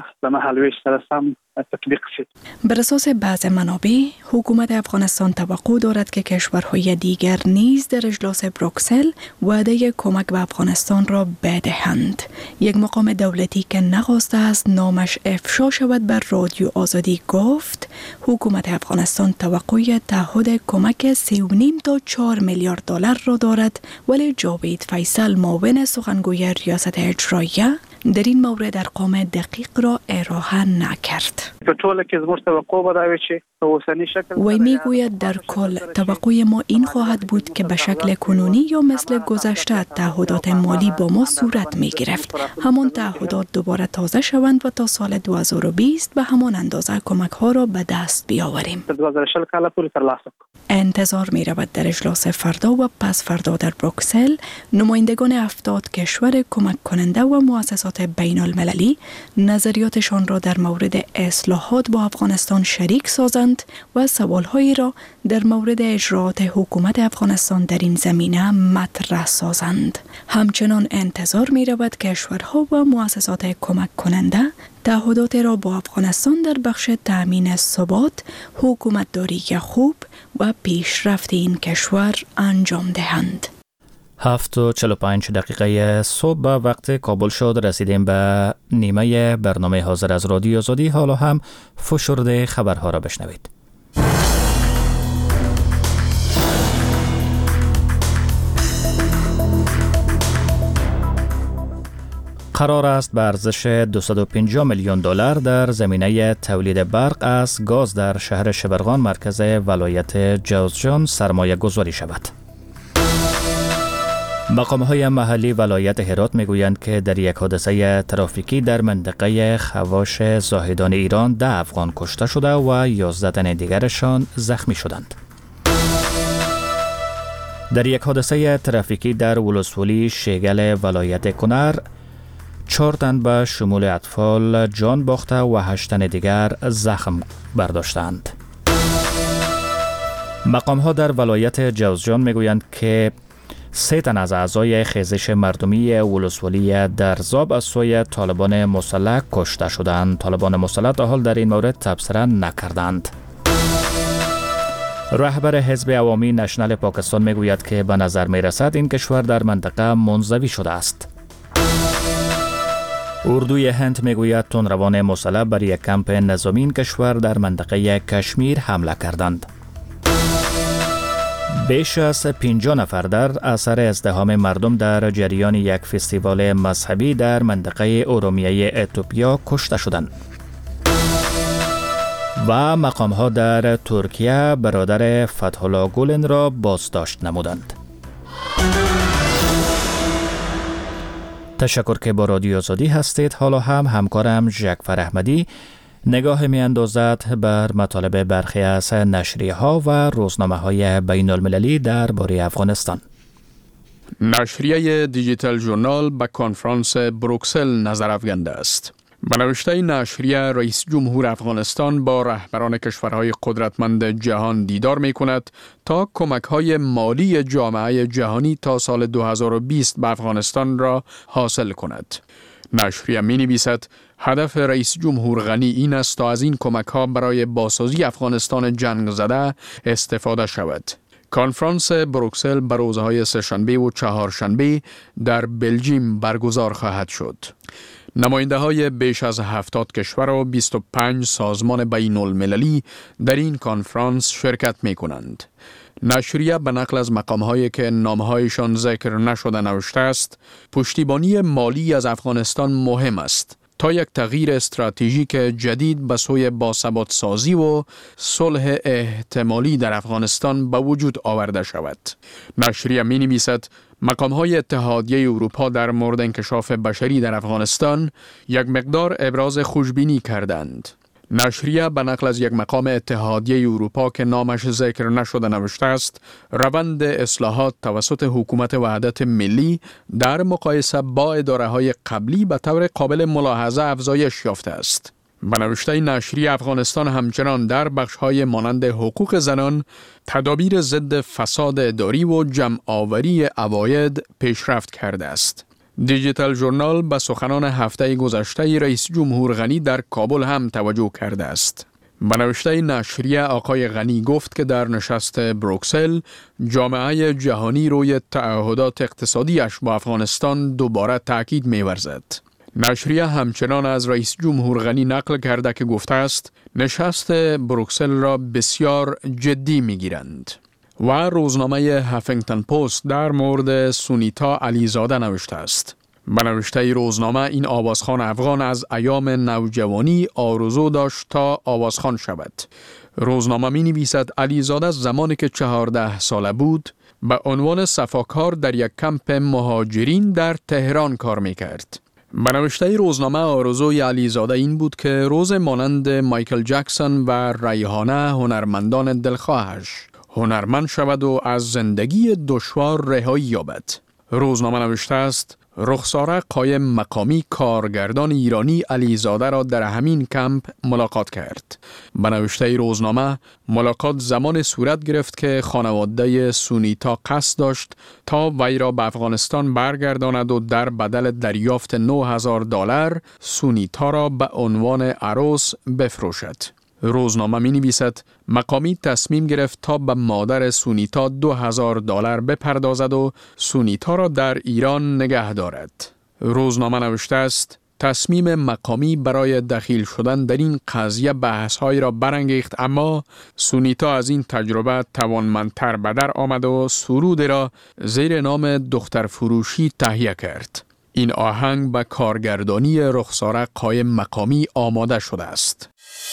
بر اساس بعض منابع حکومت افغانستان توقع دارد که کشورهای دیگر نیز در اجلاس بروکسل وعده کمک به افغانستان را بدهند. یک مقام دولتی که نخواسته است نامش افشا شود بر رادیو آزادی گفت حکومت افغانستان توقع تعهد کمک سه و نیم تا چهار میلیارد دلار را دارد، ولی جاوید فیصل معاون سخنگوی ریاست اجراییه در این مورد ارقام دقیق را ارائه نکرد. په ټوله کې زموږ توقع به دا وي چې په اوسني شکل وی میگوید در کل توقع ما این خواهد بود که به شکل کنونی یا مثل گذشته تعهدات مالی با ما صورت می گرفت. همان تعهدات دوباره تازه شوند و تا سال دو هزار و بیست به همان اندازه کمک ها را به دست بیاوریم. انتظار می رود در اجلاس فردا و پس فردا در بروکسل نمایندگان هفتاد کشور کمک کننده و مؤسسات بین المللی نظریاتشان را در مورد اصلاحات با افغانستان شریک سازند و سوالهایی را در مورد اجراءات حکومت افغانستان در این زمینه مطرح سازند. همچنان انتظار می رود کشورها و مؤسسات کمک کننده تعهدات را با افغانستان در بخش تأمین ثبات، حکومتداری خوب و پیشرفت این کشور انجام دهند. هفت و چل و پنج دقیقه صبح به وقت کابل شد. رسیدیم به نیمه برنامه حاضر از رادیو آزادی. حالا هم فشرده خبرها را بشنوید. قرار است به ارزش دویست و پنجاه میلیون دلار در زمینه تولید برق از گاز در شهر شبرغان مرکز ولایت جوزجان سرمایه گذاری شود. مقام‌های محلی ولایت هرات میگویند که در یک حادثه ترافیکی در منطقه خواش زاهدان ایران ده افغان کشته شده و یازده تن دیگرشان زخمی شدند. در یک حادثه ترافیکی در ولسوالی شیگل ولایت کنر چهار تن به شمول اطفال جان باخته و هشت تن دیگر زخم برداشتند. مقام‌ها در ولایت جوزجان میگویند که سه تن از اعضای خیزش مردمی ولسوالی درزاب از سوی طالبان مسلح کشته شدند. طالبان مسلح تا حال در این مورد تبصره نکردند. رهبر حزب عوامی نشنل پاکستان میگوید که به نظر میرسد این کشور در منطقه منزوی شده است. اردوی هند میگوید تندروان مسلح بر یک کمپ نظامی این کشور در منطقه کشمیر حمله کردند. بیش از پنجاه نفر در اثر ازدحام مردم در جریان یک فستیوال مذهبی در منطقه اورومیه اتیوپیا کشته شدند. و مقام‌ها در ترکیه برادر فتح الله گولن را بازداشت نمودند. تشکر که با رادیو آزادی هستید. حالا هم همکارم جعفر احمدی نگاه می اندازد بر مطالب برخی از نشریه ها و روزنامه های بین المللی در باره افغانستان. نشریه دیجیتال ژورنال به کنفرانس بروکسل نظر افکنده است. به نوشته نشریه رئیس جمهور افغانستان با رهبران کشورهای قدرتمند جهان دیدار می کند تا کمک های مالی جامعه جهانی تا سال دو هزار و بیست به افغانستان را حاصل کند. نشریه می نویسد هدف رئیس جمهور غنی این است تا از این کمک ها برای بازسازی افغانستان جنگ زده استفاده شود. کنفرانس بروکسل بر روزهای سه‌شنبه و چهارشنبه در بلژیم برگزار خواهد شد. نماینده های بیش از هفتاد کشور و بیست و پنج سازمان بین المللی در این کنفرانس شرکت می کنند. نشریه به نقل از مقام‌هایی که نامهایشان ذکر نشده نوشته است، پشتیبانی مالی از افغانستان مهم است تا یک تغییر استراتژیک جدید به سوی باثبات سازی و صلح احتمالی در افغانستان به وجود آورده شود. نشریه می نویسد مقام‌های اتحادیه اروپا در مورد انکشاف بشری در افغانستان یک مقدار ابراز خوشبینی کردند. نشریه به نقل از یک مقام اتحادیه اروپا که نامش ذکر نشده نوشته است، روند اصلاحات توسط حکومت وحدت ملی در مقایسه با اداره‌های قبلی به طور قابل ملاحظه افزایش یافته است. به نوشته نشریه افغانستان همچنان در بخش‌های مانند حقوق زنان، تدابیر ضد فساد اداری و جمع‌آوری عواید پیشرفت کرده است. دیجیتال ژورنال به سخنان هفته گذشته رئیس جمهور غنی در کابل هم توجه کرده است. به نوشته نشریه آقای غنی گفت که در نشست بروکسل جامعه جهانی روی تعهدات اقتصادیش با افغانستان دوباره تاکید می‌ورزد. نشریه همچنان از رئیس جمهور غنی نقل کرده که گفته است نشست بروکسل را بسیار جدی می‌گیرند. و روزنامه هافینگتن پست در مورد سونیتا علیزاده نوشته است. به نوشته روزنامه این آوازخوان افغان از ایام نوجوانی آرزو داشت تا آوازخوان شود. روزنامه می نویسد علیزاده زمانی که چهارده ساله بود به عنوان صفاکار در یک کمپ مهاجرین در تهران کار می کرد. به نوشته روزنامه آرزوی علیزاده این بود که روز مانند مایکل جکسون و ریحانه هنرمندان دلخواهش هنرمند شود و از زندگی دشوار رهایی یابد. روزنامه نوشته است رخساره قایم مقامی کارگردان ایرانی علیزاده را در همین کمپ ملاقات کرد. به نوشته روزنامه ملاقات زمان صورت گرفت که خانواده سونیتا قصد داشت تا وی را به افغانستان برگرداند و در بدل دریافت نه هزار دلار سونیتا را به عنوان عروس بفروشد. روزنامه می نویسد مقامی تصمیم گرفت تا به مادر سونیتا دو هزار دلار بپردازد و سونیتا را در ایران نگه دارد. روزنامه نوشته است تصمیم مقامی برای دخیل شدن در این قضیه بحث‌هایی را برانگیخت، اما سونیتا از این تجربه توانمندتر به در آمد و سرود را زیر نام دختر فروشی تهیه کرد. این آهنگ به کارگردانی رخساره قایم مقامی آماده شده است.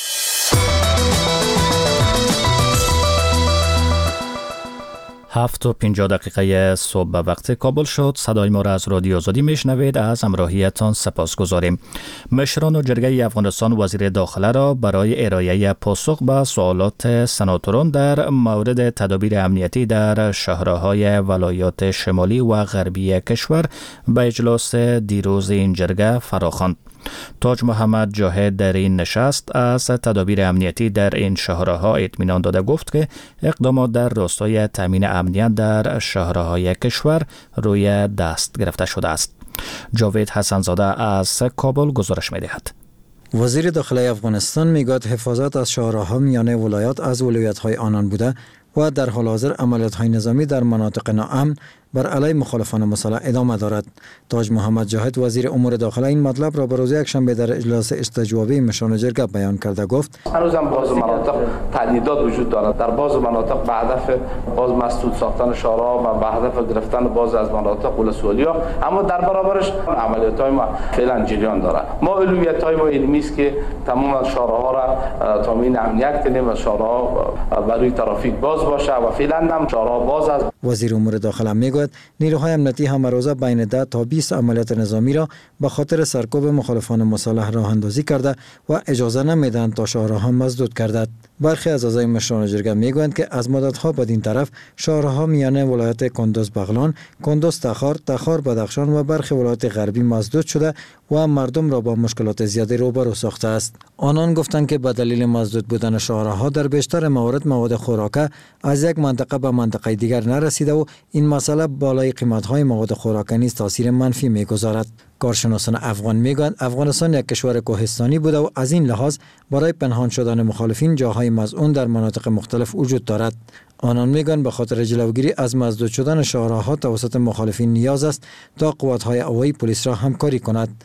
هفت و پنجاه دقیقه صبح به وقت کابل شد. صدای ما را از رادیو آزادی میشنوید. از همراهیتان سپاس گذاریم. مشران و جرگه افغانستان وزیر داخله را برای ارائه پاسخ به سوالات سناتوران در مورد تدابیر امنیتی در شهرهای ولایات شمالی و غربی کشور به اجلاس دیروز این جرگه فراخواند. تاج محمد جاهد در این نشست از تدابیر امنیتی در این شهرها اطمینان داده گفت که اقدامات در راستای تامین امنیت در شهرهای کشور روی دست گرفته شده است. جاوید حسنزاده از کابل گزارش می‌دهد. وزیر داخلی افغانستان میگوید حفاظت از شهرها میان ولایات از ولایت‌های آنان بوده و در حال حاضر عملیات‌های نظامی در مناطق ناامن بر علیه مخالفان مسلح ادامه دارد. تاج محمد جاهد وزیر امور داخله این مطلب را به روز یکشنبه در اجلاس استجوابی مشران جرگه بیان کرده گفت هنوز هم بعض مناطق تهدیدات وجود دارد. در بعض مناطق به هدف باز مسدود ساختن شهرها و به هدف گرفتن باز از مناطق ولسوالی‌ها، اما در برابرش عملیات‌های ما فعلا جریان دارد. ما اولویت‌های ما این است که تمام شهرها را تامین امنیت کنیم و شهرها برای ترافیک باز باشه و فعلا هم شهرها باز است. وزیر امور داخله میگوید نیروهای امنیتی همه روزه بین ده تا بیست عملیات نظامی را به خاطر سرکوب مخالفان مسلح راه اندازی کرده و اجازه نمیدن تا شهرها مسدود گردد. برخی از اعضای مشران جرگه میگویند که از مدت‌ها بدین طرف شهرها میان ولایت کندوز بغلان، کندوز تخار، تخار بدخشان و برخی ولایت غربی مسدود شده و مردم را با مشکلات زیادی روبرو ساخته است. آنان گفتند که به دلیل مسدود بودن شهرها در بیشتر موارد مواد خوراکه از یک منطقه به منطقه دیگر نرسیده و این مسئله بالای قیمت‌های مواد خوراکه نیز تاثیر منفی می‌گذارد. کارشناسان افغان میگویند افغانستان یک کشور کوهستانی بوده و از این لحاظ برای پنهان شدن مخالفین جاهای مزعون در مناطق مختلف وجود دارد. آنان میگویند به خاطر جلوگیری از مسدود شدن شهرها توسط مخالفین نیاز است تا قوات‌های هوایی پلیس را همکاری کند.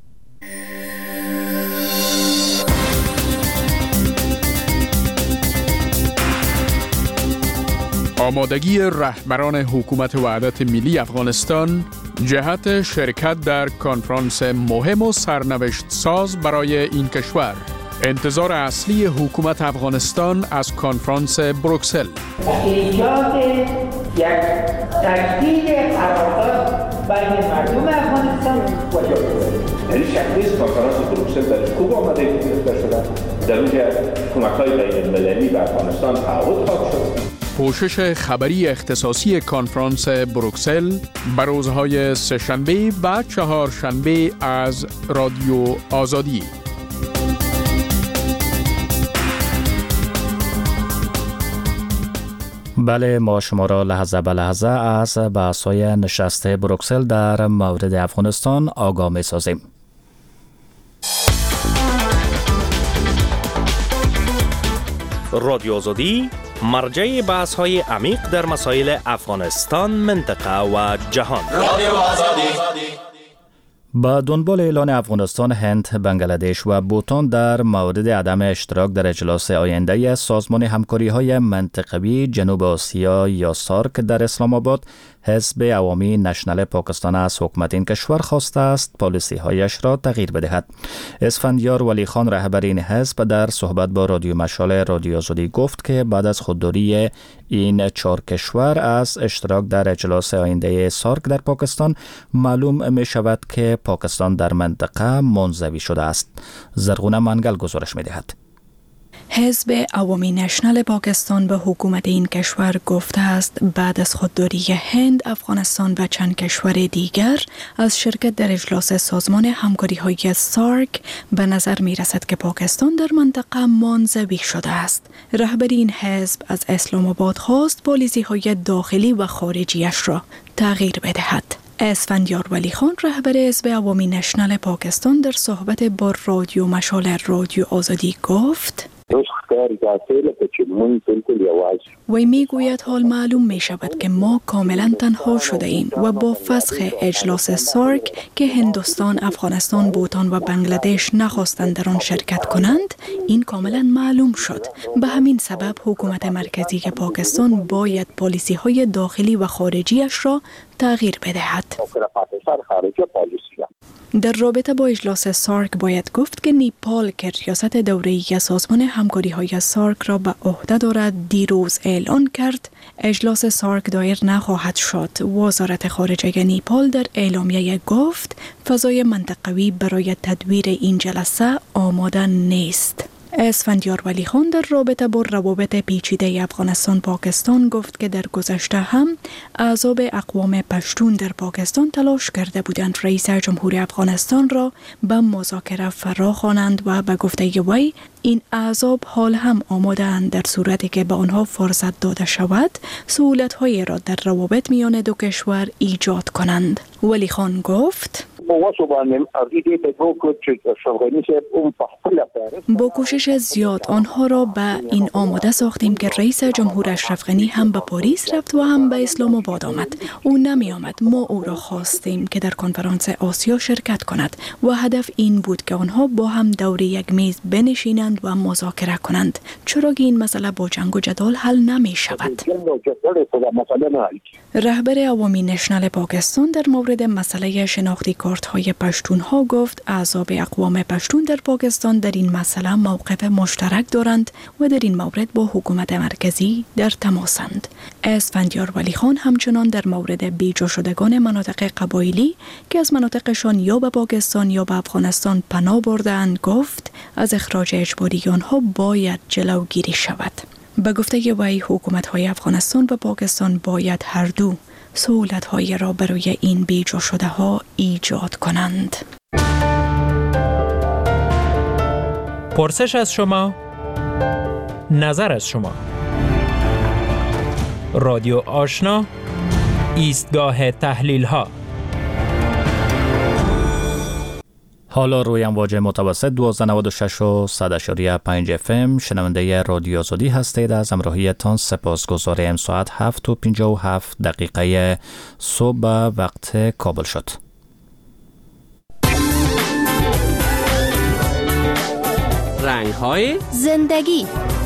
آمادگی رهبران حکومت وحدت ملی افغانستان جهت شرکت در کنفرانس مهم و سرنوشت ساز برای این کشور. انتظار اصلی حکومت افغانستان از کنفرانس بروکسل. ایجاد یک تجدید قرارداد بین مردم افغانستان و جامعه. این شکلی کنفرانس بروکسل در کوب آماده گرفته شده. در اونجا کمک‌های بین‌المللی به افغانستان تعهد خواهد شد. پوشش خبری اختصاصی کنفرانس بروکسل بر روزهای سه‌شنبه و چهارشنبه از رادیو آزادی. بله، ما شما را لحظه به لحظه از بحث‌های نشست بروکسل در مورد افغانستان آگاه می‌سازیم. رادیو آزادی مرجع بحث‌های عمیق در مسائل افغانستان، منطقه و جهان. رادیو آزادی. با دنبال اعلان افغانستان، هند، بنگلادش و بوتان در مورد عدم اشتراک در اجلاس آینده سازمان همکاری‌های منطقوی جنوب آسیا یا سارک در اسلام آباد، حزب عوامی نشنال پاکستان از حکومت این کشور خواسته است پالیسی هایش را تغییر بدهد. اسفندیار ولی خان رهبر این حزب در صحبت با رادیو مشال رادیو آزادی گفت که بعد از خودداری این چهار کشور از اشتراک در اجلاس آینده سارک در پاکستان معلوم می شود که پاکستان در منطقه منزوی شده است. زرغونه منگل گزارش می دهد. حزب عوامی نشنال پاکستان به حکومت این کشور گفته است بعد از خودداری هند، افغانستان و چند کشور دیگر از شرکت در اجلاس سازمان همکاری های سارک به نظر می رسد که پاکستان در منطقه منزوی شده است. رهبر این حزب از اسلام آباد خواست پالیسی های داخلی و خارجیش را تغییر بدهد. اسفندیار ولی خان رهبر حزب عوامی نشنال پاکستان در صحبت با رادیو مشال رادیو آزادی گفت وی می گوید حال معلوم می شود که ما کاملا تنها شده ایم و با فسخ اجلاس سارک که هندوستان، افغانستان، بوتان و بنگلادش نخواستند در آن شرکت کنند، این کاملا معلوم شد. به همین سبب حکومت مرکزی پاکستان باید پالیسی های داخلی و خارجیش را تغییر بدهد. در رابطه با اجلاس سارک باید گفت که نیپال که ریاست دوره‌ای سازمان همکاری های سارک را به عهده دارد دیروز اعلان کرد اجلاس سارک دایر نخواهد شد. وزارت خارجه نیپال در اعلامیه گفت فضای منطقوی برای تدویر این جلسه آماده نیست. اسفندیار ولی خان در رابطه با روابط پیچیده افغانستان پاکستان گفت که در گذشته هم احزاب اقوام پشتون در پاکستان تلاش کرده بودند رئیس جمهور افغانستان را به مذاکره فراخوانند و به گفته وی این احزاب حال هم آماده اند در صورتی که به آنها فرصت داده شود سهولت‌هایی را در روابط میان دو کشور ایجاد کنند. ولی خان گفت با کوشش زیاد آنها را به این آماده ساختیم که رئیس جمهور اشرف غنی هم به پاریس رفت و هم به اسلام آباد آمد. او نمی آمد. ما او را خواستیم که در کنفرانس آسیا شرکت کند و هدف این بود که آنها با هم دور یک میز بنشینند و مذاکره کنند. چرا که این مسئله با جنگ و جدال حل نمی شود. رهبر عوامی نشنال پاکستان در مورد مسئله شناختی کارت های پشتون ها گفت احزاب اقوام پشتون در پاکستان در این مسئله موقف مشترک دارند و در این مورد با حکومت مرکزی در تماسند. اسفندیار ولی خان همچنان در مورد بیجا شدگان مناطق قبایلی که از مناطقشان یا به پاکستان یا به افغانستان پناه برده‌اند گفت از اخراج اجباری آنها باید جلوگیری شود. به گفته وی حکومت‌های افغانستان و پاکستان باید هر دو سهولت‌های را برای این بیجا شده ها ایجاد کنند. پرسش از شما، نظر از شما. رادیو آشنا، ایستگاه تحلیل ها. حالا روی امواج متوسط دویست و نود و شش و صد و پنج اف ام شنونده رادیو آزادی هستید. از همراهیتان سپاسگزاریم. ساعت هفت و پنجاه و هفت دقیقه صبح وقت کابل شد. رنگ های زندگی.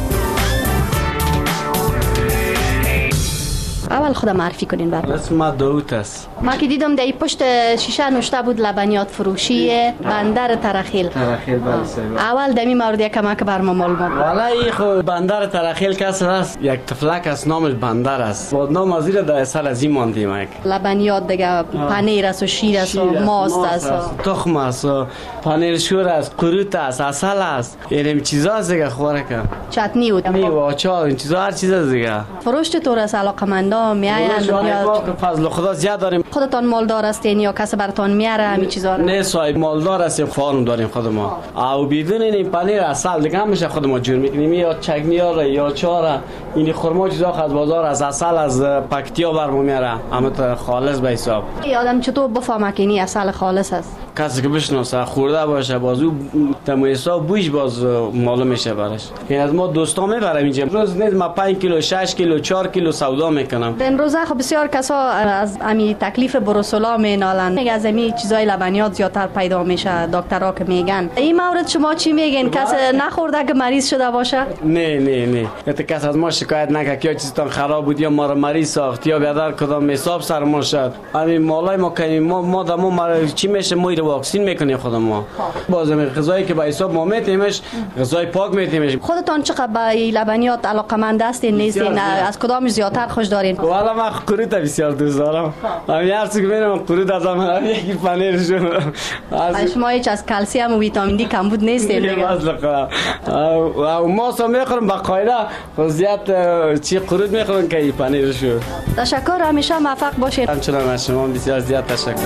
اول خود معرفی کنین برام. اسم ما داوود است. ما که دیدم در پشت شیشه نوشته بود لبنیات فروشی بندر ترخیل. ترخیل بله. اول دمی مورد یک کمک بر ما معلومات. والله خو بندر ترخیل کس است یک تفلک است نامش بندر است. با نام از این در اصل از این ماندیم یک. لبنیات دیگه پنیر است و شیر است و ماست است. تخم است و پنیر شور است، قروت است، عسل است. این چیزا است دیگه خوراک. چتنی و می و آچار این چیزا هر چیز است دیگه. فروش چطور است علاقمندا میایند یا فضل خدا زیاد داریم. خودتان مالدار هستین یا کس براتون میاره همین چیزا رو؟ نه صاحب مالدار هستیم، فارم داریم خود ما. او بدون این پنیر اصل دیگه همیشه خود ما جور میکنیم یا چگنی ها یا چاره این خرما چیزا از بازار از اصل از پکتیا برمو میاره، همه خالص به حساب. آدم چطور بفهمه که این اصل خالص است؟ کسی که بشناسه خورده باشه باز او تمایسا بویش باز معلوم میشه براش. این از ما دوستا میبرم اینجا روز نیز ما پنج کیلو شش کیلو چهار کیلو سودا میکنم. امروز خب بسیار کسا از امی تکلیف بروسولا مینالن، میگه از امی چیزای لبنیات زیادتر پیدا میشه. دکترها که میگن این مورد شما چی میگین؟ کسی نخورده که مریض شده باشه؟ نه نه نه حتی کس از ما شکایت نکرد که چیزتان خراب بود یا ما رو مریض ساخت یا بیادر کدام حساب سر ما شد. همین مالای ما کنیم ما ما دمو مر چی میشه ما رو واکسین میکنیم خود ما. بازم غذایی که به حساب ما میتیمش غذای پاک میتیمش. خودتان چقدر به لبنیات علاقمند هستین نیستین؟ از کدام زیادتر خوش دارین؟ والا من قرود بسیار دوست دارم. همین هر چیزی که میرم قرود از من یکی پنیر شو. شما هیچ از کلسیم و ویتامین دی کمبود نیستین دیگه. و ما سو میخورم با قاعده زیاد چی قرود میخورن که پنیر شو. تشکر، همیشه موفق باشید. همچنان از شما بسیار زیاد تشکر.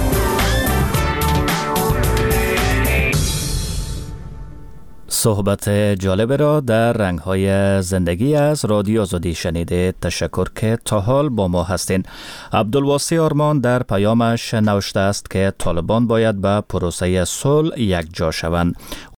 صحبت جالب را در رنگ‌های زندگی از رادیو آزادی شنیده. تشکر که تا حال با ما هستین. عبدالواسی آرمان در پیامش نوشته است که طالبان باید به پروسه صلح یک جا شوند.